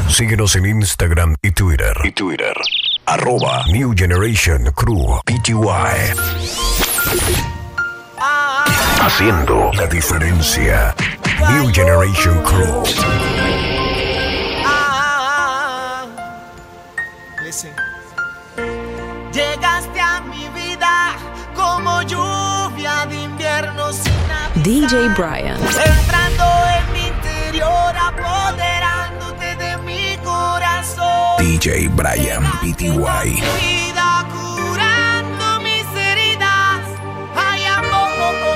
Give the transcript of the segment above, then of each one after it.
Síguenos en Instagram y Twitter. @New Generation Crew PTY. Haciendo la diferencia. New Generation Crew. Listen. Llegaste a mi vida como lluvia de invierno sin avisar. DJ Brian. Entrando en mi interior, apoderándote de mi corazón. DJ Brian PTY. Mi vida curando mis heridas. Ay, amor.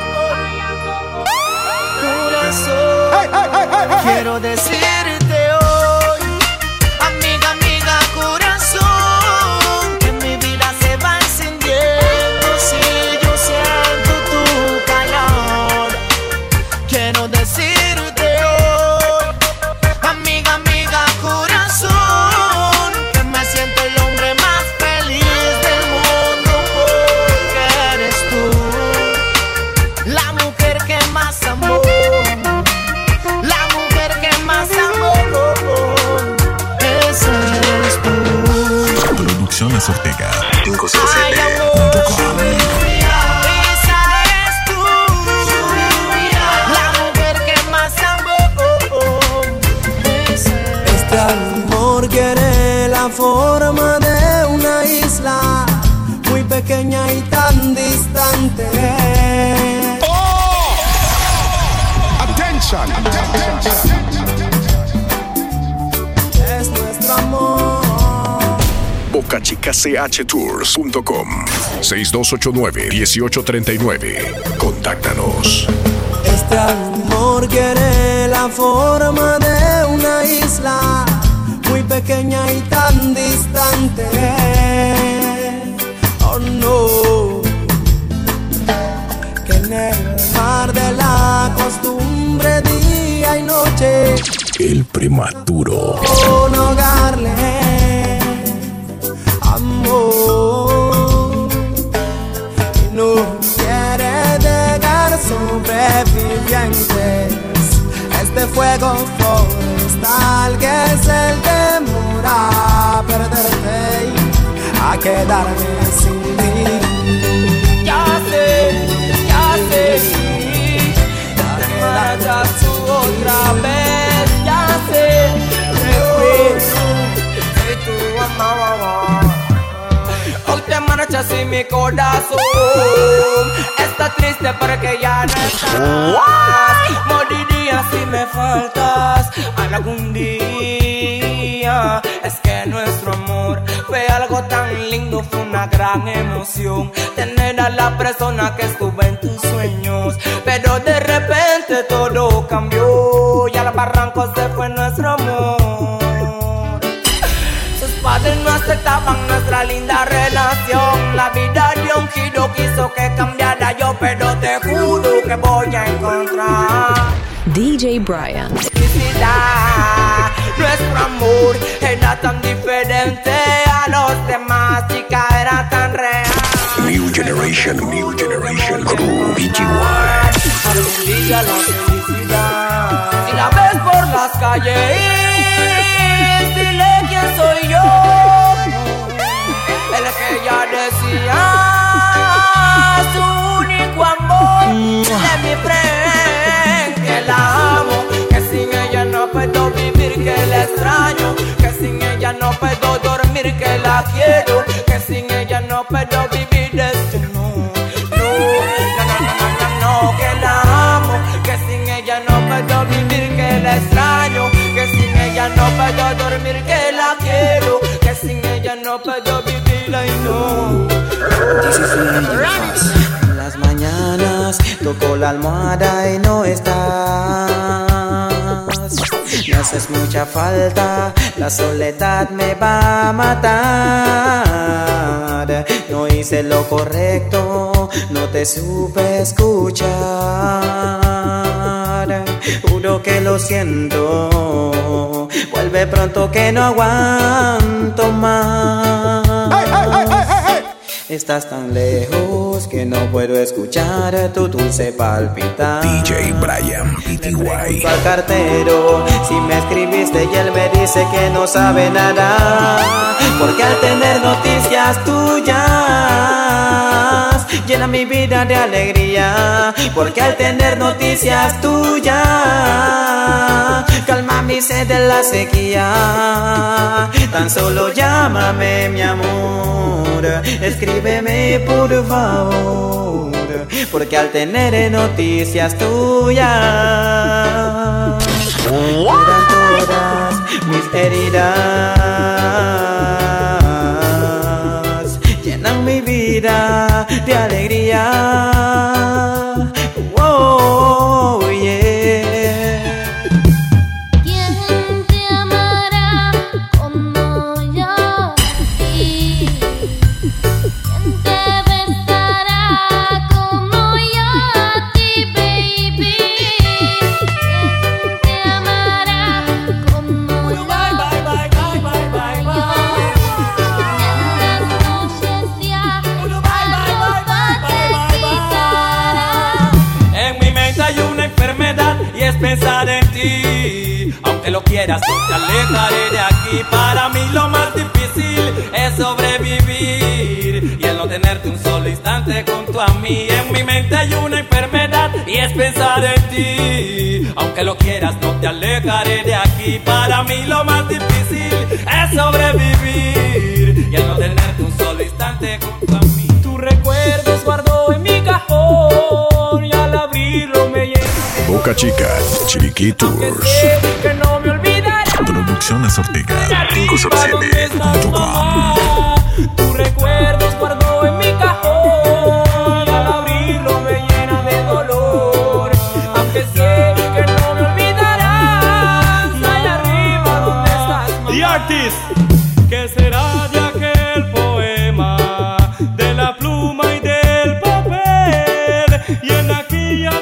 Corazón. Quiero decirte hoy, amiga, corazón, que mi vida se va encendiendo si yo siento tu calor. Quiero decirte hoy, amiga, corazón, que me siento el hombre más feliz del mundo porque eres tú, la mujer que más amó. La mujer que más amó, esa eres tú. Producciones Ortega. Ay, amor, esa eres tú. La mujer que más amó, Este amor quiere la forma de una isla muy pequeña y tan distante. Es nuestro amor. BocaChicaCHTours.com 6289-1839. Contáctanos. Este amor quiere la forma de una isla muy pequeña y tan distante. Oh no, que en el mar de la costumbre día y noche El prematuro. hogarle amor y no quiere dejar sobrevivientes. Este fuego forestal que es el temor a perderte y a quedarme sin ti. Ya sé, te marchas tú otra vez. Ya sé, que tú amabas. Hoy te marchas y mi corazón está triste porque ya no estás. Moriría si me faltas algún día. Es que nuestro amor fue algo tan lindo, fue una gran emoción tener a la persona que estuvo en tus sueños. Pero de repente todo cambió y al barranco se fue nuestro amor. Sus padres no aceptaban nuestra linda relación. La vida dio un giro, quiso que cambiara yo, pero te juro que voy a encontrar DJ Brian. felicidad. Nuestro amor era tan diferente a los demás, chica, era tan real. New Generation Crew PTY. Algún día la felicidad. Si la ves por las calles, dile quién soy yo. El que ella decía, su único amor. De mi friend, que la amo, que sin ella no puedo vivir, que la extraño, que sin ella no puedo dormir, que la quiero, que sin ella no puedo vivir esto, no, que la amo, que sin ella no puedo vivir, que la extraño, que sin ella no puedo dormir, que la quiero, que sin ella no puedo vivir, ay no. En las mañanas toco la almohada y no estás. Me haces mucha falta, la soledad me va a matar. No hice lo correcto, no te supe escuchar. Juro que lo siento, vuelve pronto que no aguanto más. Estás tan lejos que no puedo escuchar tu dulce palpitar. DJ Brian PTY. Al cartero si me escribiste y él me dice que no sabe nada, porque al tener noticias tuyas llena mi vida de alegría, porque al tener noticias tuyas calma mi sed de la sequía. Tan solo llámame mi amor, escríbeme por favor, porque al tener noticias tuyas curan todas mis heridas, llenan mi vida de alegría. Oh, yeah. ¿Quién te amará como yo a ti? ¿Quién te besará como yo a ti, baby? ¿Quién te amará como yo? En las noches ya En mi mente hay una enfermedad y es pensar en ti. Aunque lo quieras, no te alejaré de aquí. Para mí lo más difícil es sobrevivir y el no tenerte un solo instante junto a mí. En mi mente hay una enfermedad y es pensar en ti. Aunque lo quieras, no te alejaré de aquí. Para mí lo más difícil es sobrevivir y el no tenerte un solo instante junto a mí. Tus recuerdos guardo en mi cajón y al abrirlo me llena de Boca Chica, Chiriquí que Tours. sé que no me olvidaré. Producciones Ortega, ¿Dónde está tu 507.com. mamá? Tus recuerdos guardo en mi cajón y al abrirlo me llena de dolor. Aunque sé que no me olvidarás, allá arriba donde estás, mamá. The Artist. ¿Qué será de aquel poema, de la pluma y del papel? Y en aquella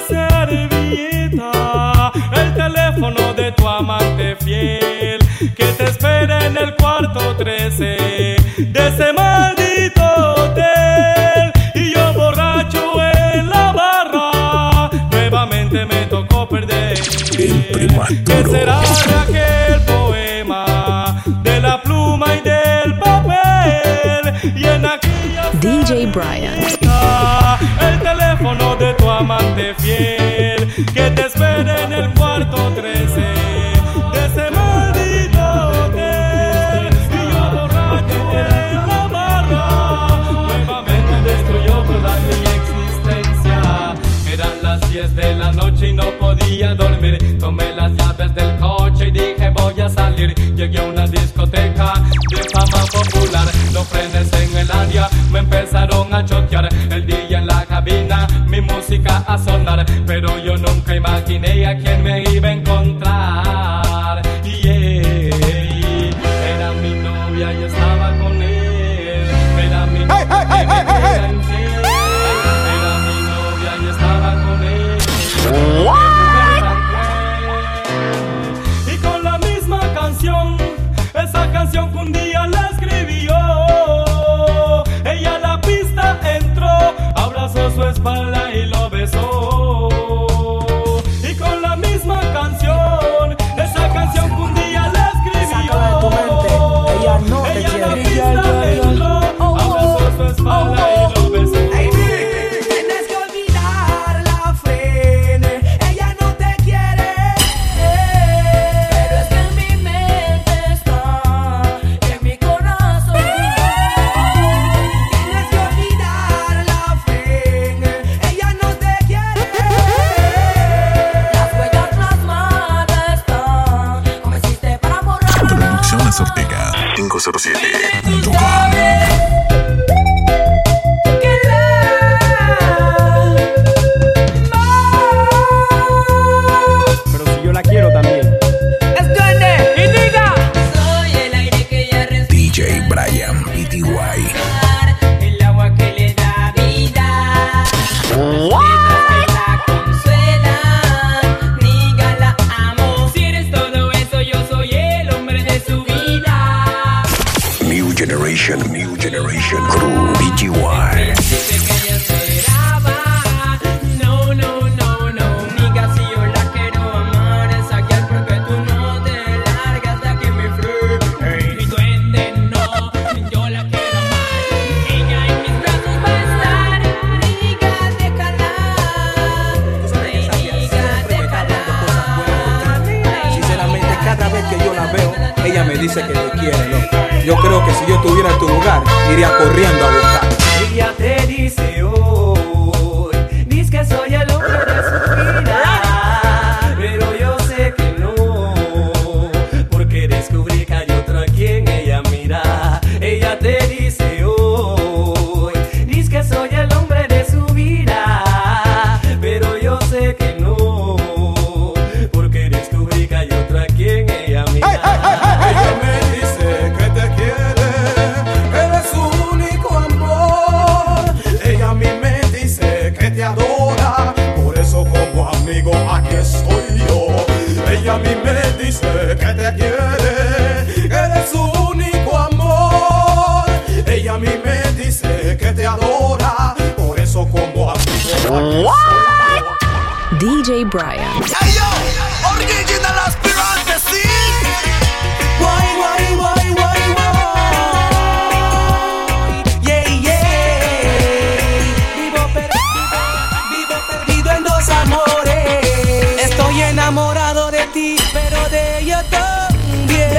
servilleta el teléfono de tu amante fiel, que te espera en el cuarto 13 de ese maldito hotel. Y yo borracho en la barra, nuevamente me tocó perder. El Prematuro. ¿Qué será de aquel poema, de la pluma y del papel? Y en aquella DJ Brian. el teléfono de tu amante fiel, que te espera en el cuarto 13 de ese maldito hotel. Y yo borracho en la barra, nuevamente destruyó toda mi existencia. Eran las 10 de la noche y no podía dormir. Tomé las llaves del coche y dije voy a salir. Llegué a una discoteca de fama popular. Los frenes en el área me empezaron a chotear. El DJ en la cabina, mi música a sonar. Pero yo nunca imaginé a quién me iba a encontrar. Yeah. Era mi novia y estaba con él. Era mi novia y me era infiel. Era mi novia y estaba con él. Y con la misma canción, esa canción que un día la escribí yo. Ella a la pista entró, abrazó su espalda y lo besó. Y con la misma canción, esa canción que un día la escribí yo. Ella no te quiere. Ella a la pista entró, abrazó su espalda y lo besó. Tienes que olvidar la fe, ella no te quiere, pero es que en mi mente está, y en mi corazón. Tienes que olvidar la fe, ella no te quiere. Las huellas plasmadas están, como hiciste para borrarlas. Producciones Ortega, 507.com. Pero si yo la quiero también. Y diga. Soy el aire que ella respira, DJ Brian PTY. el agua que le da vida, letras que la consuelan. Niga, la amo. Si eres todo eso, yo soy el hombre de su vida. New Generation. New Generation Crew, BGY. Dice que ella esperaba. No, no, no, no. Nigga, si yo la quiero amar, es aquel porque tú no te largas de aquí, mi free. Y duende, no, yo la quiero amar. Ella en mis brazos va a estar. Nigga, déjala. Sinceramente, cada vez que yo la veo, ella me dice que te quiere, loco. Yo creo que si yo estuviera en tu lugar, iría corriendo a buscar. Ella te dice hoy, dice que soy el hombre de su vida, pero yo sé que no, porque descubrí que hay otra a quien ella mira. Ella te dice hoy, dice que soy el hombre de su vida, pero yo sé que no, porque descubrí que hay otra a quien ella mira. Ella me dice que te quiere, eres su único amor. Ella a mí me dice que te adora, por eso como amigo aquí estoy yo. Ella a mí me dice que te quiere, eres su único amor. Ella a mí me dice que te adora, por eso como amigo aquí estoy yo. DJ Brian. Hey yo, original aspirante, sí. Guay, guay, guay, guay, guay. Yeah, yeah. Vivo perdido en dos amores. Estoy enamorado de ti, pero de ella también.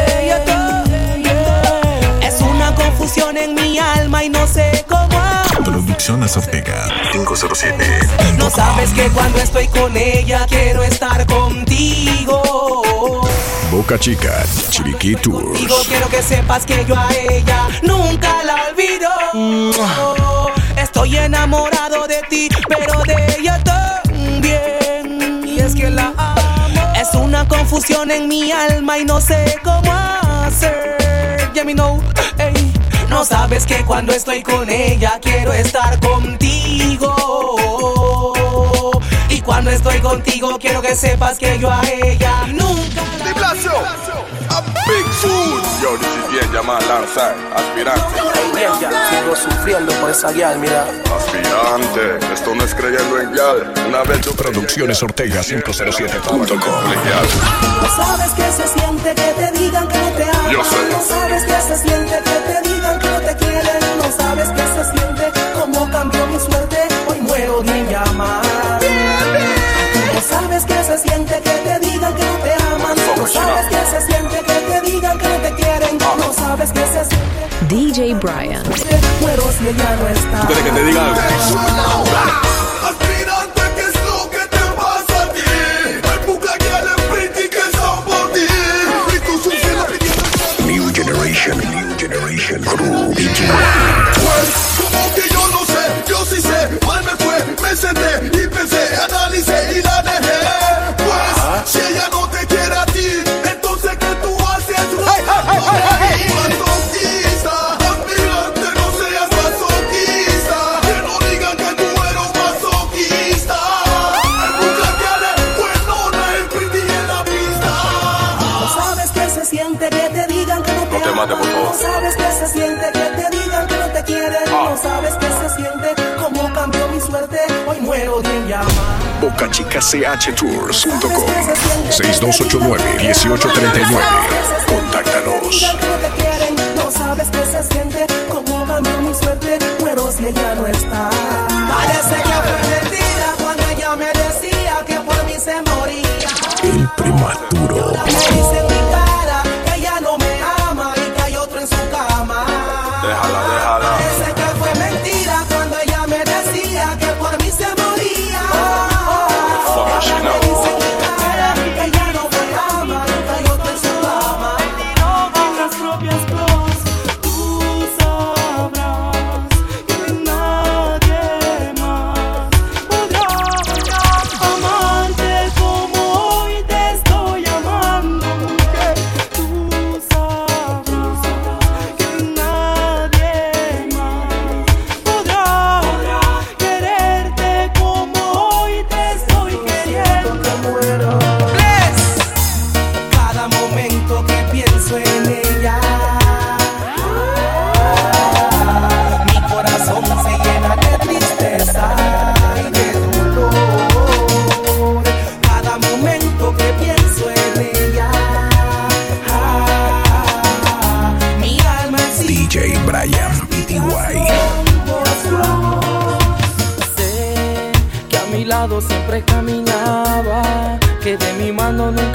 Es una confusión en mi alma y no sé cómo. Producciones Ortega 507. No sabes que cuando estoy con ella quiero estar contigo. Boca Chica, Chiriquí Tours. Digo, quiero que sepas que yo a ella nunca la olvido. Estoy enamorado de ti, pero de ella también. Y es que la amo. Es una confusión en mi alma y no sé cómo hacer. Yeah, me know, ey. No sabes que cuando estoy con ella quiero estar contigo. Y cuando estoy contigo quiero que sepas que yo a ella nunca la Blasio, a Big Food. Yo, this is bien llamada Lanzar, aspirante. Sigo sufriendo por esa guial, mira. Aspirante, esto no es creyendo en guial. Una vez yo Producciones Ortega 507.com. No sabes que se siente que te digan que no te aman. Yo sé. No sabes que se siente que te digan que no te quieren. No sabes que se siente como cambió mi suerte. Hoy muero de llamar. No sabes que se siente que te digan que no te aman. No sabes que se siente que te digan que no te quieren. No sabes que se siente. DJ Brian. Muero si ella no está. ¿Quieres que te diga algo? Aspirante, ¿qué es lo que te pasa a ti? Hay pocas guiales pretty que son por ti. Y tú sufriendo pidiendo. New Generation Crew, BGY. Pues, como que yo no sé, yo sí sé. Mal me fue, me senté y pensé, analicé y la dejé. Pues, si ella no te quiere a ti, entonces ¿qué tú haces? Masoquista, aspirante, no seas masoquista. Que no digan que tú eres masoquista. Busca que eres buenona, el pretty en la pista. No sabes que se siente que te digan que no te aman. mates, por favor. No sabes que se siente que te digan que no te quieren. No sabes que se siente como cambió mi suerte. Hoy muero de llamar. BocaChicaCHTours.com 6289-1839. Contáctanos. No sabes que se siente como cambió mi suerte. Muero si ella no está. Parece que fue mentira cuando ella me decía que por mí se moría. El prematuro. Me dice en mi cara que ella no me ama y que hay otro en su cama. Déjala. Parece que fue mentira cuando ella me decía que por mí se moría. Ella me dice en mi cara que ella no me ama y que hay otro en su cama.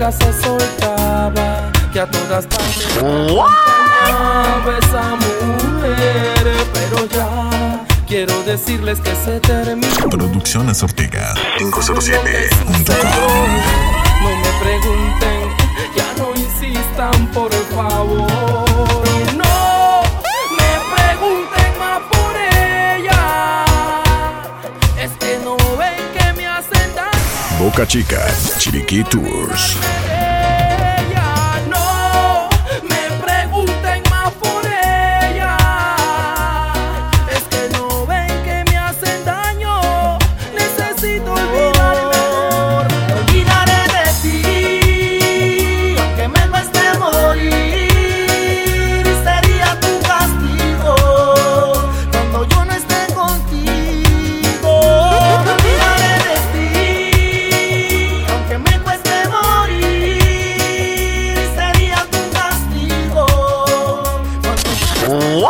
nunca se soltaba, que a todas partes acompañaba esa mujer, pero ya quiero decirles que se terminó. Producciones Ortega 507.com. No me pregunten, ya no insistan por favor. No me pregunten más por ella, es que no ven que me hacen daño. Boca Chica, Chiriquí Tours. No me pregunten más por ella, es que no ven que me hacen daño. Necesito olvidarme. Olvidaré de ti, aunque me cueste morir. Sería tu castigo cuando yo no esté contigo. Olvidaré de ti, aunque me cueste morir. Sería tu castigo cuando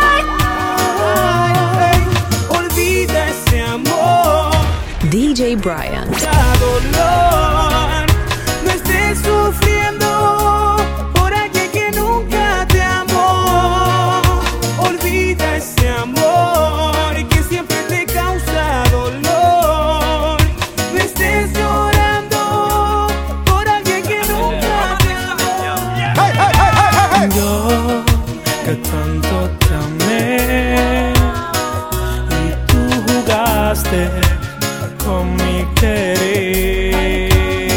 Olvida ese amor, DJ Brian. da dolor. No estés sufriendo por alguien que nunca te amó. Olvida ese amor que siempre te causa dolor. No estés llorando por alguien que nunca te amó. Yo que tanto te amé y tú jugaste con mi querer.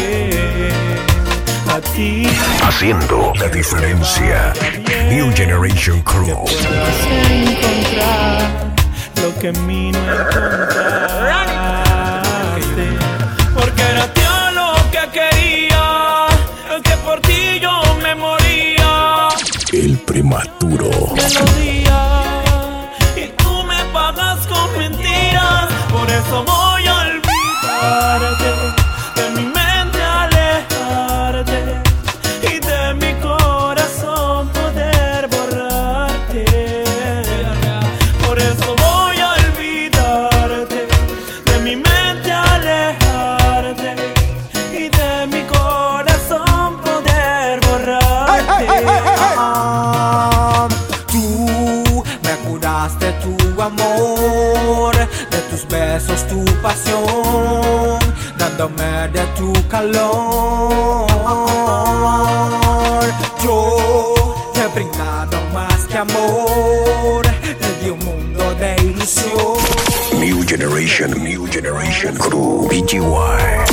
A ti Haciendo la diferencia. New Generation Crew. puedes encontrar lo que en mí no encontraste, porque era yo lo que quería, el que por ti yo me moría. El prematuro. Melodía, y tú me pagas con mentiras, por eso voy a olvidarte, de mi mente alejarte y de mi corazón poder borrarte. Por eso voy a olvidarte, de mi mente alejarte y de mi corazón poder borrarte. Tú me curaste tu amor, de tus besos tu pasión, dándome de tu calor. Yo te he brindado más que amor, te di un mundo de ilusión. New Generation Crew. BGY.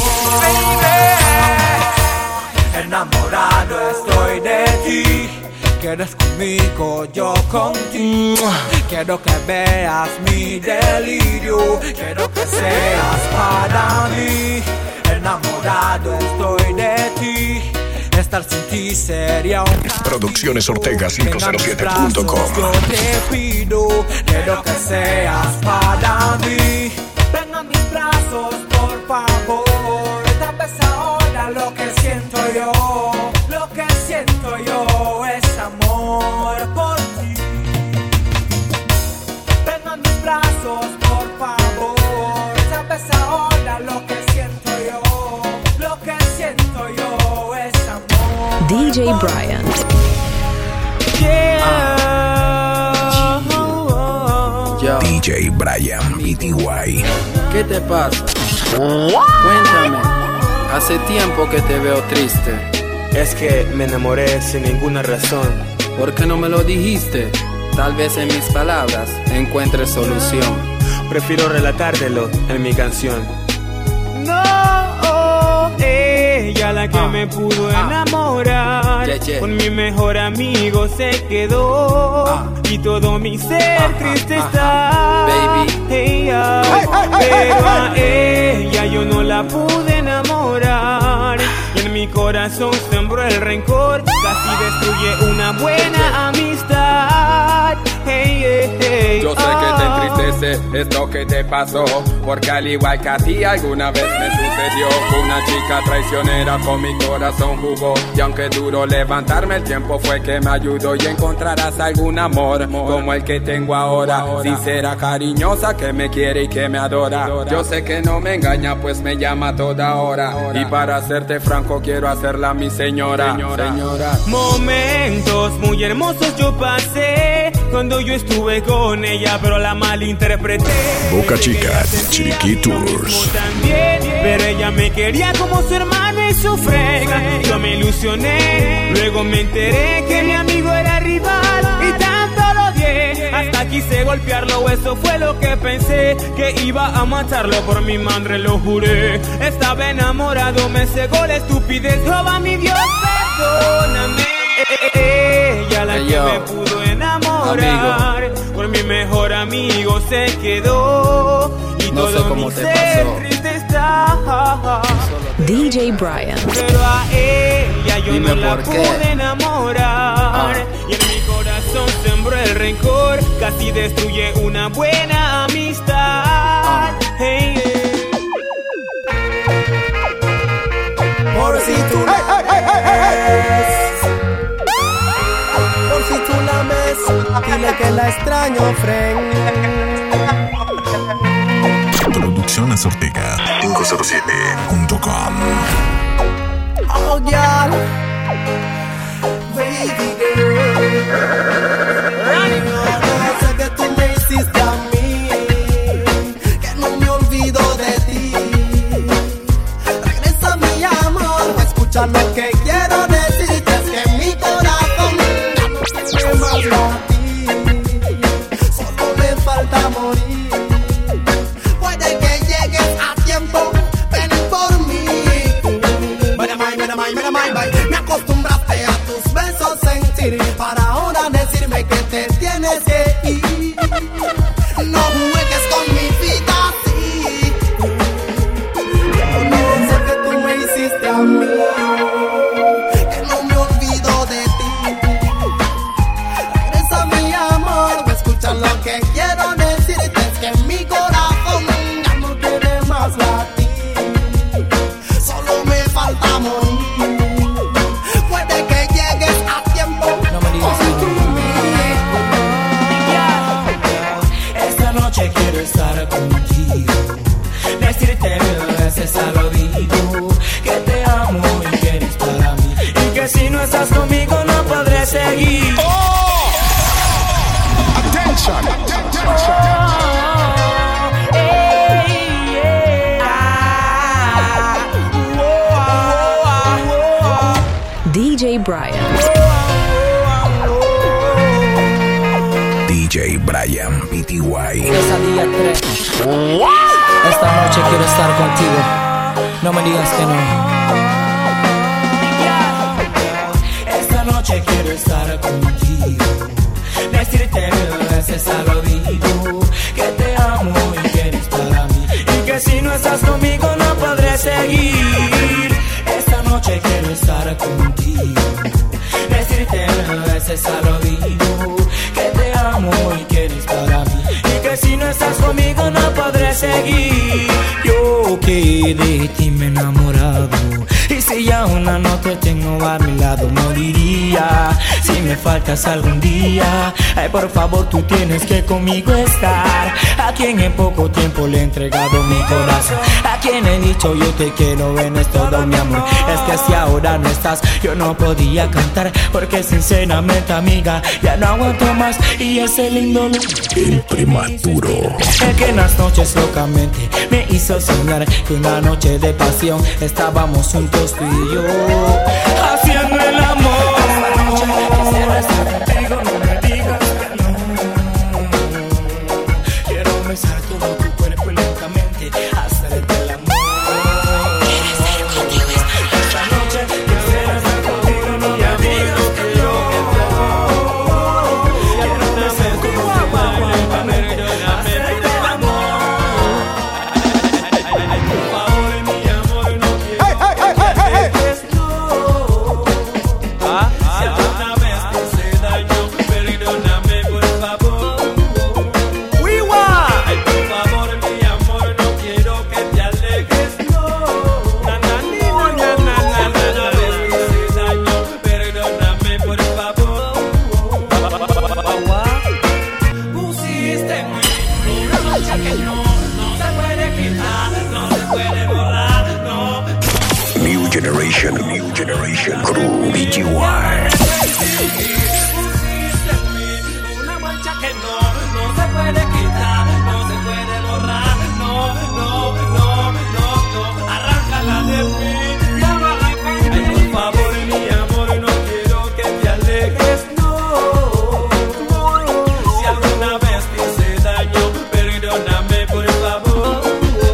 Enamorado estoy de ti, quieres conmigo, yo contigo. Quiero que veas mi delirio, quiero que seas para mí. Enamorado estoy de ti, estar sin ti sería un castigo. Producciones Ortega 507.com. Yo te pido, quiero que seas para mí. Ven a mis brazos, por favor. Tal vez ahora lo que siento yo, lo que siento yo es amor por ti. Ven a mis brazos, por favor. Tal vez ahora lo que siento yo, lo que siento yo es amor. DJ por ti. Brian. DJ Brian. BGY. ¿Qué te pasa? Cuéntame. Hace tiempo que te veo triste. Es que me enamoré sin ninguna razón. ¿Por qué no me lo dijiste? Tal vez en mis palabras encuentres solución. Prefiero relatártelo en mi canción. No, ella la que me pudo enamorar. Con mi mejor amigo se quedó. Y todo mi ser triste está. Baby. Ella, pero a ella yo no la pude enamorar. Y en mi corazón sembró el rencor. Casi destruye una buena amistad. Hey, hey, hey, Yo sé que te entristece sé esto que te pasó, porque al igual que a ti alguna vez me sucedió. Una chica traicionera con mi corazón jugó, y aunque duro levantarme, el tiempo fue que me ayudó. Y encontrarás algún amor como el que tengo ahora, sincera, cariñosa, que me quiere y que me adora. Yo sé que no me engaña, pues me llama a toda hora, y para serte franco quiero hacerla mi señora. Momentos muy hermosos yo pasé cuando yo estuve con ella, pero la malinterpreté. Boca Chica, Chiriquí Tours. Pero ella me quería como su hermano y su frega. Yo me ilusioné, luego me enteré que mi amigo era rival y tanto lo odié, hasta quise golpearlo. Eso fue lo que pensé, que iba a matarlo. Por mi madre lo juré. Estaba enamorado, me cegó la estupidez. Jehová mi Dios, perdóname. Ella la que me pudo enamorar, por mi mejor amigo se quedó, y no todo mi ser triste está. DJ Brian. Pero a ella yo no la pude enamorar, y en mi corazón sembró el rencor, casi destruye una buena amistad. Por si tú la ves, por si tú la ves, dile que la extraño, friend. Producciones Ortega 507.com. Oh, girl, baby girl, yo sé que tú me hiciste a mí, que no me olvido de ti. Regresa mi amor, escucha lo que quiero decirte, es que mi corazón ya no tiene más latir, solo me falta morir. Puede que llegues a tiempo, ven por mí. Me acostumbraste a tus besos sentir, para ahora decirme que te tienes que ir. No juegues con mi vida así. Yo no sé que tú me hiciste a mí, que no me olvido de ti. Regresa mi amor, escucha lo que quiero decirte, es que mi corazón ya no tiene más latir, solo me falta morir. Puede que llegues a tiempo, no me digas Esta noche quiero estar contigo, decirte mil veces al oído que te amo y que eres para mí, y que si no estás conmigo no podré seguir. Attention, DJ Brian. DJ Brian PTY. Esa día 3. Esta noche quiero estar contigo, no me digas que no. Esta noche quiero estar contigo, decirte mil veces al oído que te amo y que eres para mí, y que si no estás conmigo no podré seguir. Esta noche quiero estar contigo, decirte mil veces al oído que te amo y que eres para mí, y que si no estás conmigo no podré seguir. Yo que de ti me he enamorado, y si ya una no te tengo a mi lado moriría si me faltas algún día. Ay, por favor, tú tienes que conmigo estar, a quien en poco tiempo le he entregado mi corazón, a quien he dicho yo te quiero, ven es todo mi amor. Es que si ahora no estás yo no podía cantar, porque sinceramente amiga ya no aguanto más, y ese lindo El prematuro. el que en las noches locamente me hizo soñar que una noche de pasión estábamos juntos tú y yo haciendo el amor. Esta noche quisiera estar contigo, no me digas que no. Quiero besar todo tu cuerpo y lentamente hacerte el amor. ¿Quieres ser contigo esta noche? Quisiera estar contigo, no me digas que no. Quiero besar todo tu cuerpo y lentamente hacerte el amor. Por favor, mi amor, no quiero que tú. Generation Crew, BTY. Una mancha que no se puede quitar, no se puede borrar, no, arráncala de mí, ya va a cambiar. Por favor, mi amor, no quiero que te alejes, no. Si alguna vez te hice daño, perdóname, por favor.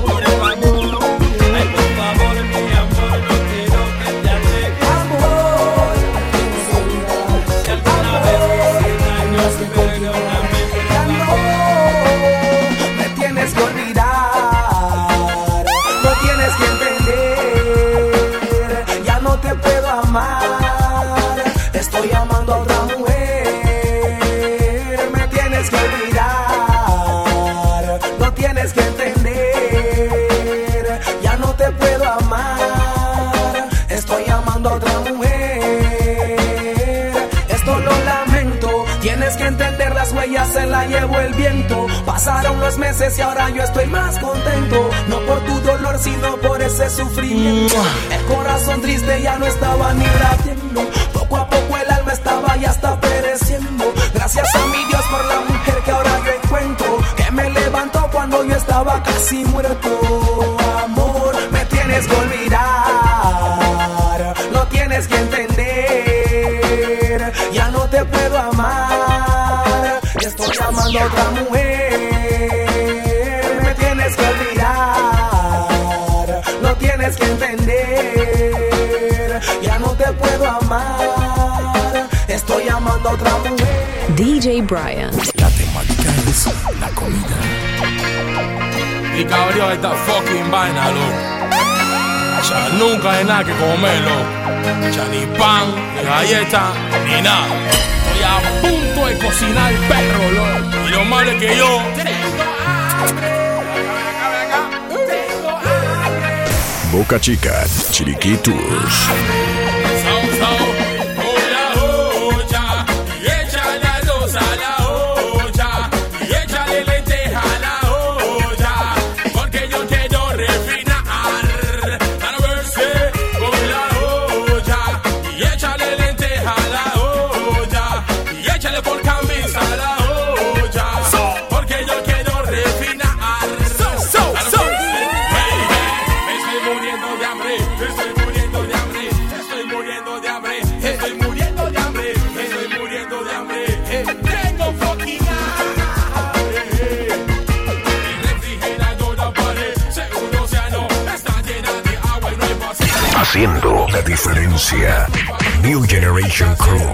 Estoy amando a otra mujer, me tienes que olvidar, no tienes que entender, ya no te puedo amar, estoy amando a otra mujer, esto lo lamento, tienes que entender, las huellas se las llevó el viento, pasaron los meses y ahora yo estoy más contento, no por tu dolor sino por ese sufrimiento, el corazón triste ya no estaba ni latiendo, poco a poco el alma estaba ya hasta pereciendo. Gracias a mi Dios por la mujer que ahora yo encuentro, que me levantó cuando yo estaba casi muerto. Amor, me tienes que olvidar, no tienes que entender, ya no te puedo amar, estoy amando a otra mujer. Me tienes que olvidar, no tienes que entender, ya no te puedo amar, estoy amando a otra mujer. DJ Brian. La temática es la comida. Y cabrón, esta fucking vaina, loco. O sea, nunca hay nada que comerlo. O sea, ni pan, ni galleta, ni nada. Estoy a punto de cocinar el perro, loco. Y lo malo es que yo Boca Chica, Chiriquitos. Haciendo la diferencia. New Generation Crew.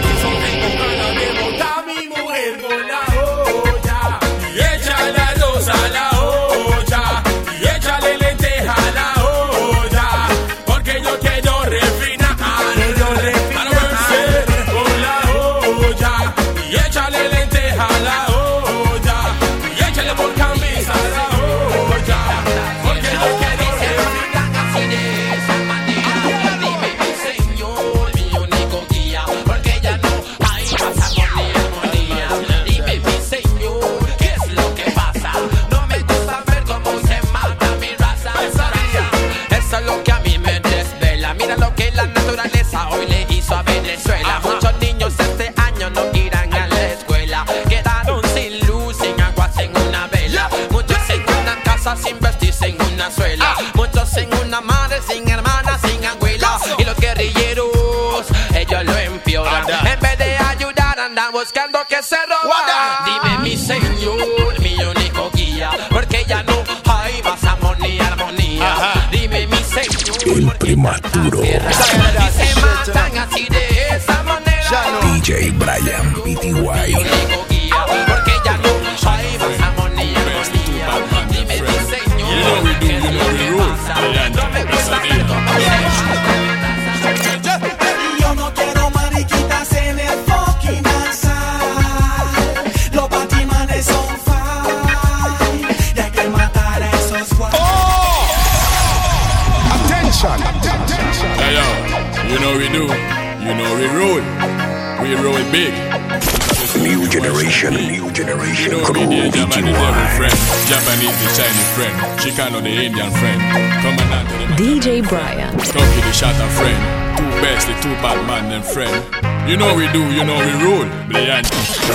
Sin vestirse en una suela, muchos en una madre sin hermana, sin abuela. Y los guerrilleros, ellos lo empeoran. En vez de ayudar, andan buscando que se roban. Dime mi señor, mi único guía, porque ya no hay más armonía. Dime mi señor, el prematuro. Y se matan así de esa manera. DJ Brian BTY. Mi único guía, porque ya no hay más armonía. Yo no quiero mariquitas en el fucking danzar. Los batimanes son fine y hay que matar a esos guapos. Attention. Hey yo, you know we do. You know we roll. We roll big. This New generation crew. Japanese, the Chinese friend, Chicano, the Indian friend, Commandant, DJ Brian. Turkey, the Shatter friend, two best, the two bad man, them friend. You know we do, you know we rule. Brilliant.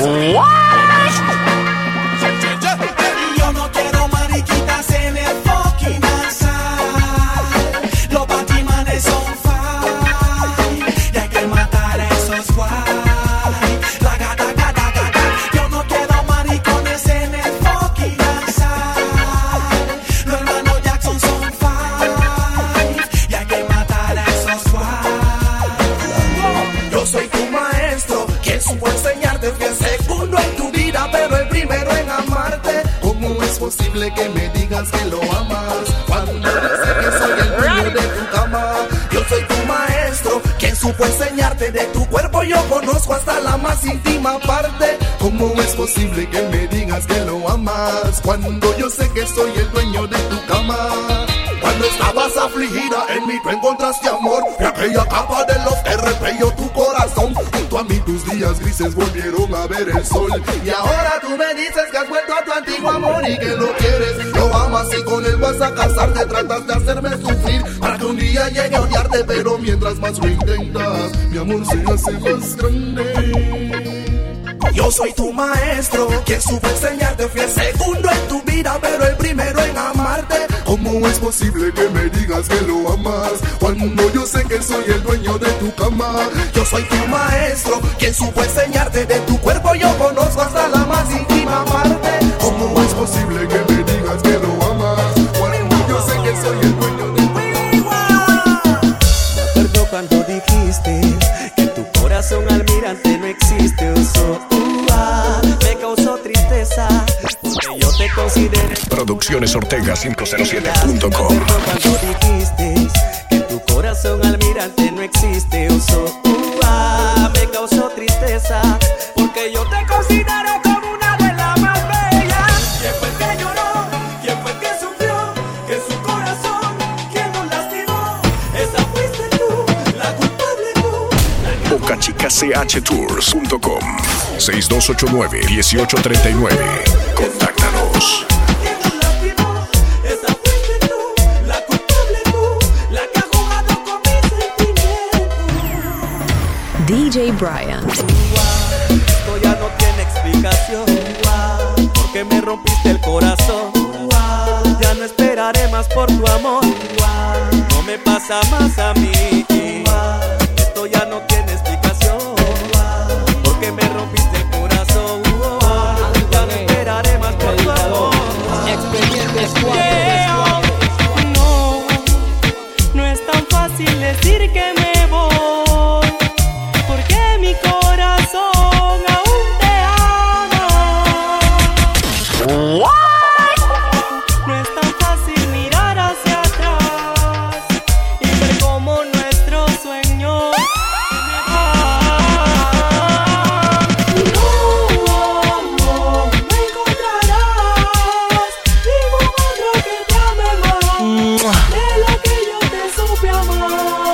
Yo no quiero mariquitas en el fucking alzar. Los batimanes son fine y hay que matar a esos guay. La gata, gata, gata. Yo no quiero maricones en el fucking alzar. Los hermanos Jackson son fine y hay que matar a esos guay. Yo soy tu maestro, quien supo enseñarte. Fui el segundo en tu vida, pero el primero en amarte. ¿Cómo es posible que me digas que lo amas cuando yo sé que soy el dueño de tu cama? Yo soy tu maestro, quien supo enseñarte. De tu cuerpo yo conozco hasta la más íntima parte. ¿Cómo es posible que me digas que lo amas cuando yo sé que soy el dueño de tu cama? Cuando estabas afligida, en mí tú encontraste amor. Y aquella capa de los que repelló tu corazón. Junto a mí tus días grises volvieron a ver el sol. Y ahora tú me dices que has vuelto a tu antiguo amor y que lo quieres, lo amas y con él vas a casarte. Tratas de hacerme sufrir para que un día llegue a odiarte, pero mientras más lo intentas, mi amor se hace más grande. Yo soy tu maestro, quien supo enseñarte. Fui el segundo en tu vida, pero el primero en amarte. ¿Cómo es posible que me digas que lo amas cuando yo sé que soy el dueño de tu cama? Yo soy tu maestro, quien supo enseñarte. De tu cuerpo yo conozco hasta la más íntima parte. ¿Cómo es posible que me digas que lo amas cuando yo sé que soy el dueño de tu cama? Me acuerdo cuando dijiste que tu corazón almirante no existe. Me causó tristeza porque yo te consideré. Producciones Ortega 507.com. Cuando dijiste que tu corazón almirante no existe. Me causó tristeza porque yo te considero como una de las más bellas. ¿Quién fue el que lloró? ¿Quién fue el que sufrió? Que su corazón, ¿quién nos lastimó? Esa fuiste tú, la culpable tú. BocaChicaCHTours.com 6289-1839. Contáctanos. DJ Brian. Esto ya no tiene explicación. Porque me rompiste el corazón. Ya no esperaré más por tu amor. No me pasa más a mí. Esto ya no tiene explicación. Porque me rompiste el corazón. Ya no esperaré más por tu amor. No, no es tan fácil decir que me voy, porque mi corazón aún te ama. No es tan fácil mirar hacia atrás y ver cómo nuestro sueño no me encontrarás ningún otro que te ame más de lo que yo te supe amar.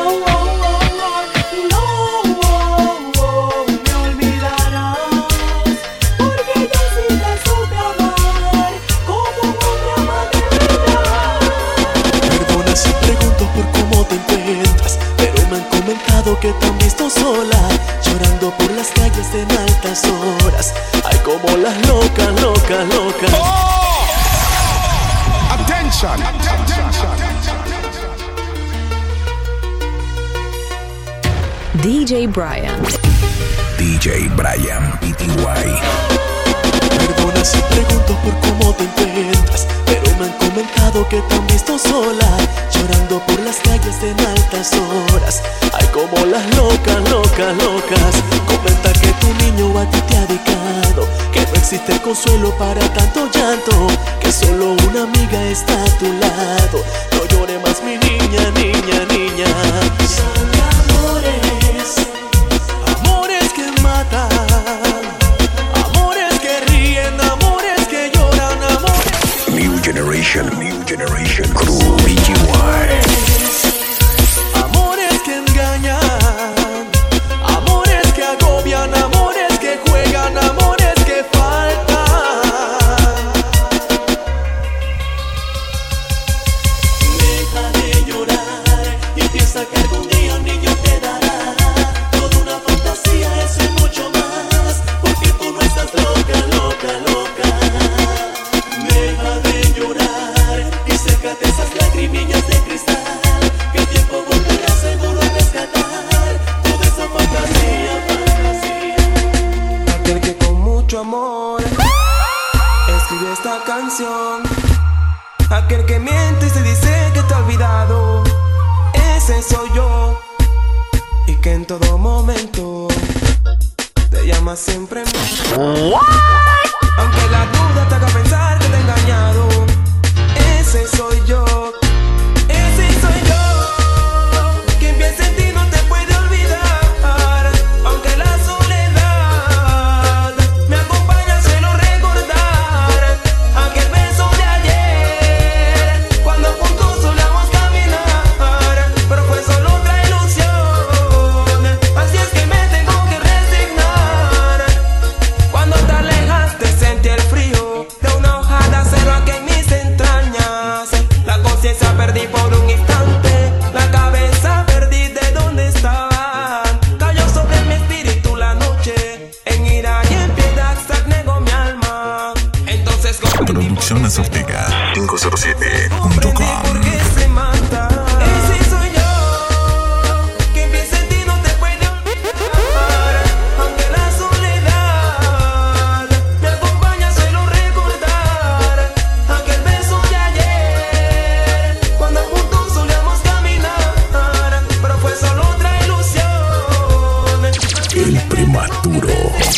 No me olvidarás, porque yo sí te supe amar como un hombre ama de verdad. Perdona si pregunto por cómo te encuentras, pero me han comentado que te han visto sola, llorando por las calles en altas horas. Ay, como las locas, locas, locas. Attention. DJ Brian. DJ Brian PTY. Perdona si pregunto por cómo te encuentras, pero me han comentado que te han visto sola, llorando por las calles en altas horas. Ay, como las locas, locas, locas. Comenta que tu niño a ti te ha dedicado, que no existe consuelo para tanto llanto, que solo una amiga está a tu lado. No llore más, mi niña, niña, niña. Son amores, amores que matan, amores que ríen, amores que lloran, amores. New Generation Crew PTY. Amores que engañan, amores que agobian, amores que juegan, amores mucho amor. Escribe esta canción. Aquel que miente y se dice que te ha olvidado, ese soy yo. Y que en todo momento te llama siempre. Aunque la duda te haga pensar que te he engañado, ese soy yo. Ese soy yo. Quien piensa en ti no te puede olvidar. Aunque la soledad me acompaña, suelo recordar aquel beso de ayer, cuando juntos solíamos caminar, pero fue solo otra ilusión. Así es que me tengo que resignar. Cuando te alejaste sentí el frío de una hoja de acero aquí en mis entrañas. La conciencia perdí por un instante, la cabeza perdí de dónde estaba. Cayó sobre mi espíritu la noche, en ira y en piedad negó mi alma. Entonces Producciones Ortega 507.com. porque se mata. Ese soy yo. Quien piensa en ti no te puede olvidar. Aunque la soledad me acompaña, suelo recordar aquel beso de ayer, cuando juntos solíamos caminar, pero fue solo otra ilusión. El Prematuro.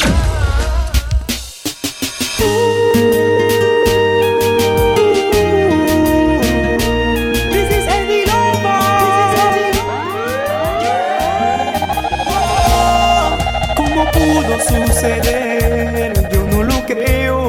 This is Eddie Lobo. ¿Cómo pudo suceder? Yo no lo creo.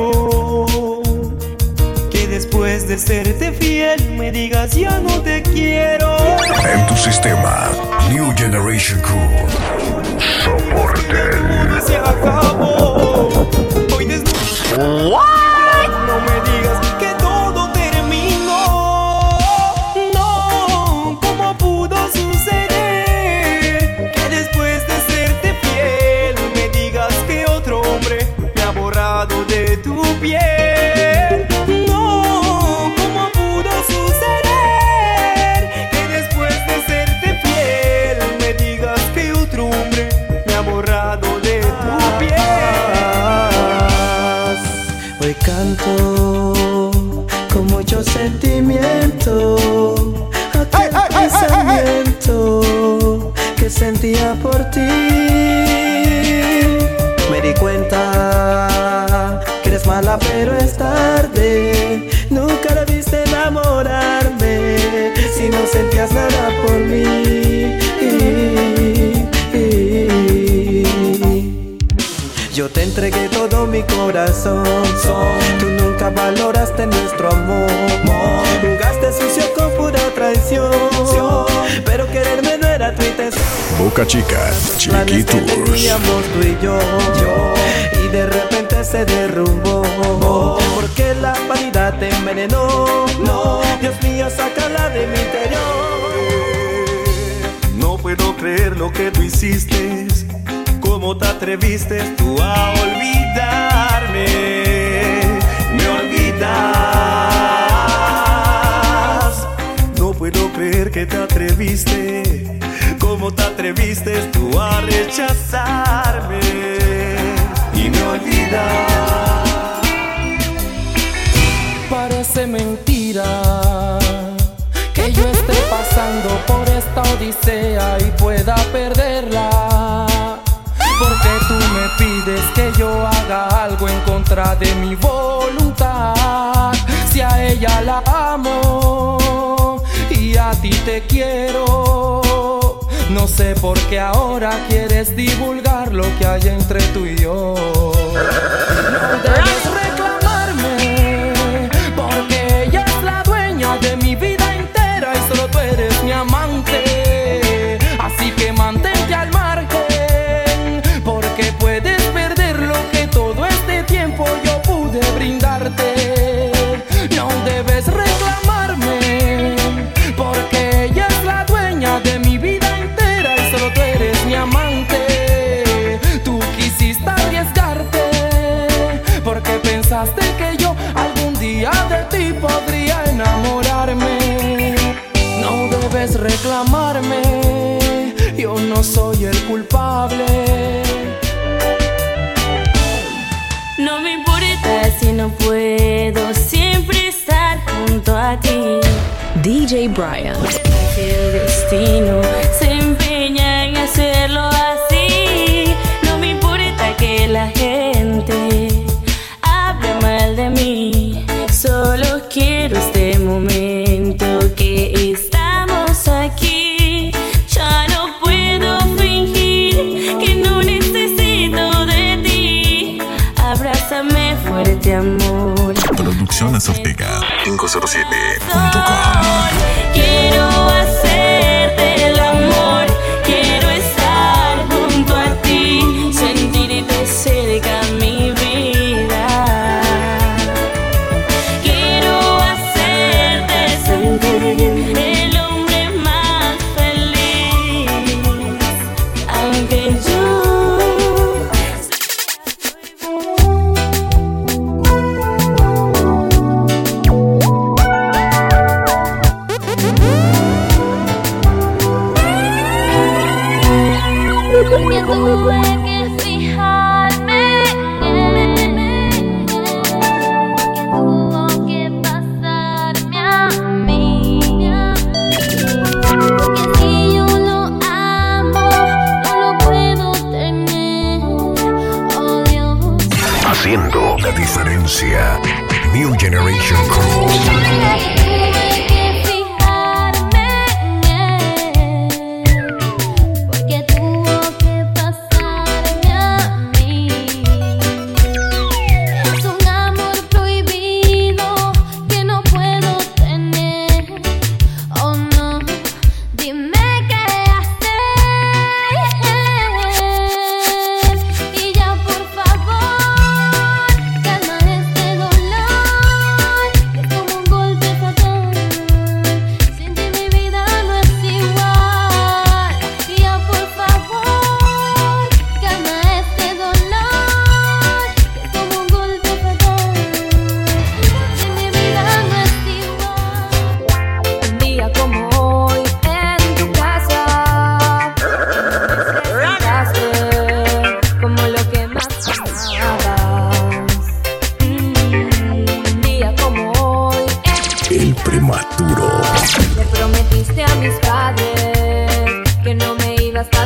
Que después de serte fiel me digas ya no te quiero. En tu sistema, New Generation Crew. Soportel. Se acabó. Hoy desnudo. No me digas que todo terminó. No, ¿cómo pudo suceder? Que después de serte fiel me digas que otro hombre me ha borrado de tu piel. No, ¿cómo pudo suceder? Que después de serte fiel me digas que otro hombre me ha borrado de tu piel. Hoy canto con mucho sentimiento aquel pensamiento que sentía por ti. Me di cuenta que eres mala pero es tarde. Nunca debiste enamorarme si no sentías nada por mí. Yo te entregué todo mi corazón. Tú nunca valoraste nuestro amor. Jugaste sucio con pura traición. Pero quererme no era tu intención. Boca Chica, Planes que Chiquitos. teníamos tú y yo, y de repente se derrumbó. Porque la vanidad te envenenó. Dios mío, sácala de mi interior. No puedo creer lo que tú hiciste. ¿Cómo te atreviste tú a olvidarme? Me olvidas. No puedo creer que te atreviste. ¿Cómo te atreviste tú a rechazarme? Y me olvidas. Parece mentira que yo esté pasando por esta odisea y pueda perderla. Porque tú me pides que yo haga algo en contra de mi voluntad. Si a ella la amo y a ti te quiero, no sé por qué ahora quieres divulgar lo que hay entre tú y yo. No debes reclamarme, porque ella es la dueña de mi vida entera y solo tú eres mi amante. Así que mantente al margen, porque puedes perder lo que todo este tiempo yo pude brindarte. No debes reclamarme, porque ella es la dueña de mi vida entera y solo tú eres mi amante. Tú quisiste arriesgarte, porque pensaste que yo algún día de ti podría enamorarme. No debes reclamarme, yo no soy el culpable. DJ Brian. El destino se empeña en hacerlo así. No me importa que la gente hable mal de mí. Solo quiero este momento que estamos aquí. Ya no puedo fingir que no necesito de ti. Abrázame fuerte, amor. Producciones Ortega 507.com. Quiero hacerte el amor, quiero estar junto a ti, sentirte cerca, mi vida. Quiero hacerte sentir el hombre más feliz, aunque yo porque tuve que fijarme, porque tuvo que pasarme a mí, porque si yo lo amo, no lo puedo tener, oh Dios. Haciendo la diferencia. New Generation Crew. Le prometiste a mis padres que no me ibas a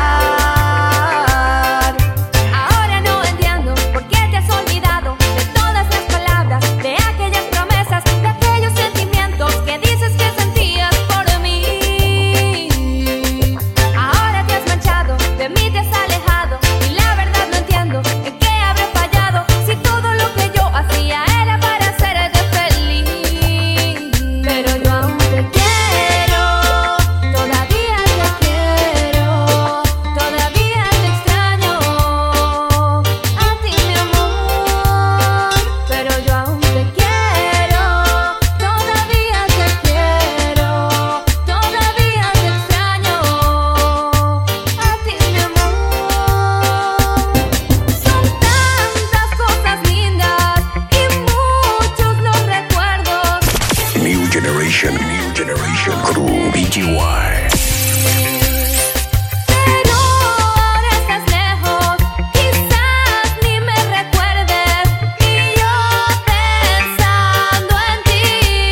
dejar. Ahora no entiendo por qué te has olvidado de todas las palabras, de aquellas promesas, de aquellos sentimientos que dices que sentías por mí. Ahora te has manchado, de mí te has alejado, y la verdad no entiendo en qué habré fallado, si todo lo que yo hacía era para hacerte feliz. Pero yo aún te quiero, todavía te quiero, todavía te extraño a ti, mi amor. Pero yo aún te quiero, todavía te quiero, todavía te extraño a ti, mi amor. Son tantas cosas lindas y muchos los recuerdos. New Generation Crew. BGY. Pero ahora estás lejos, quizás ni me recuerdes, y yo pensando en ti.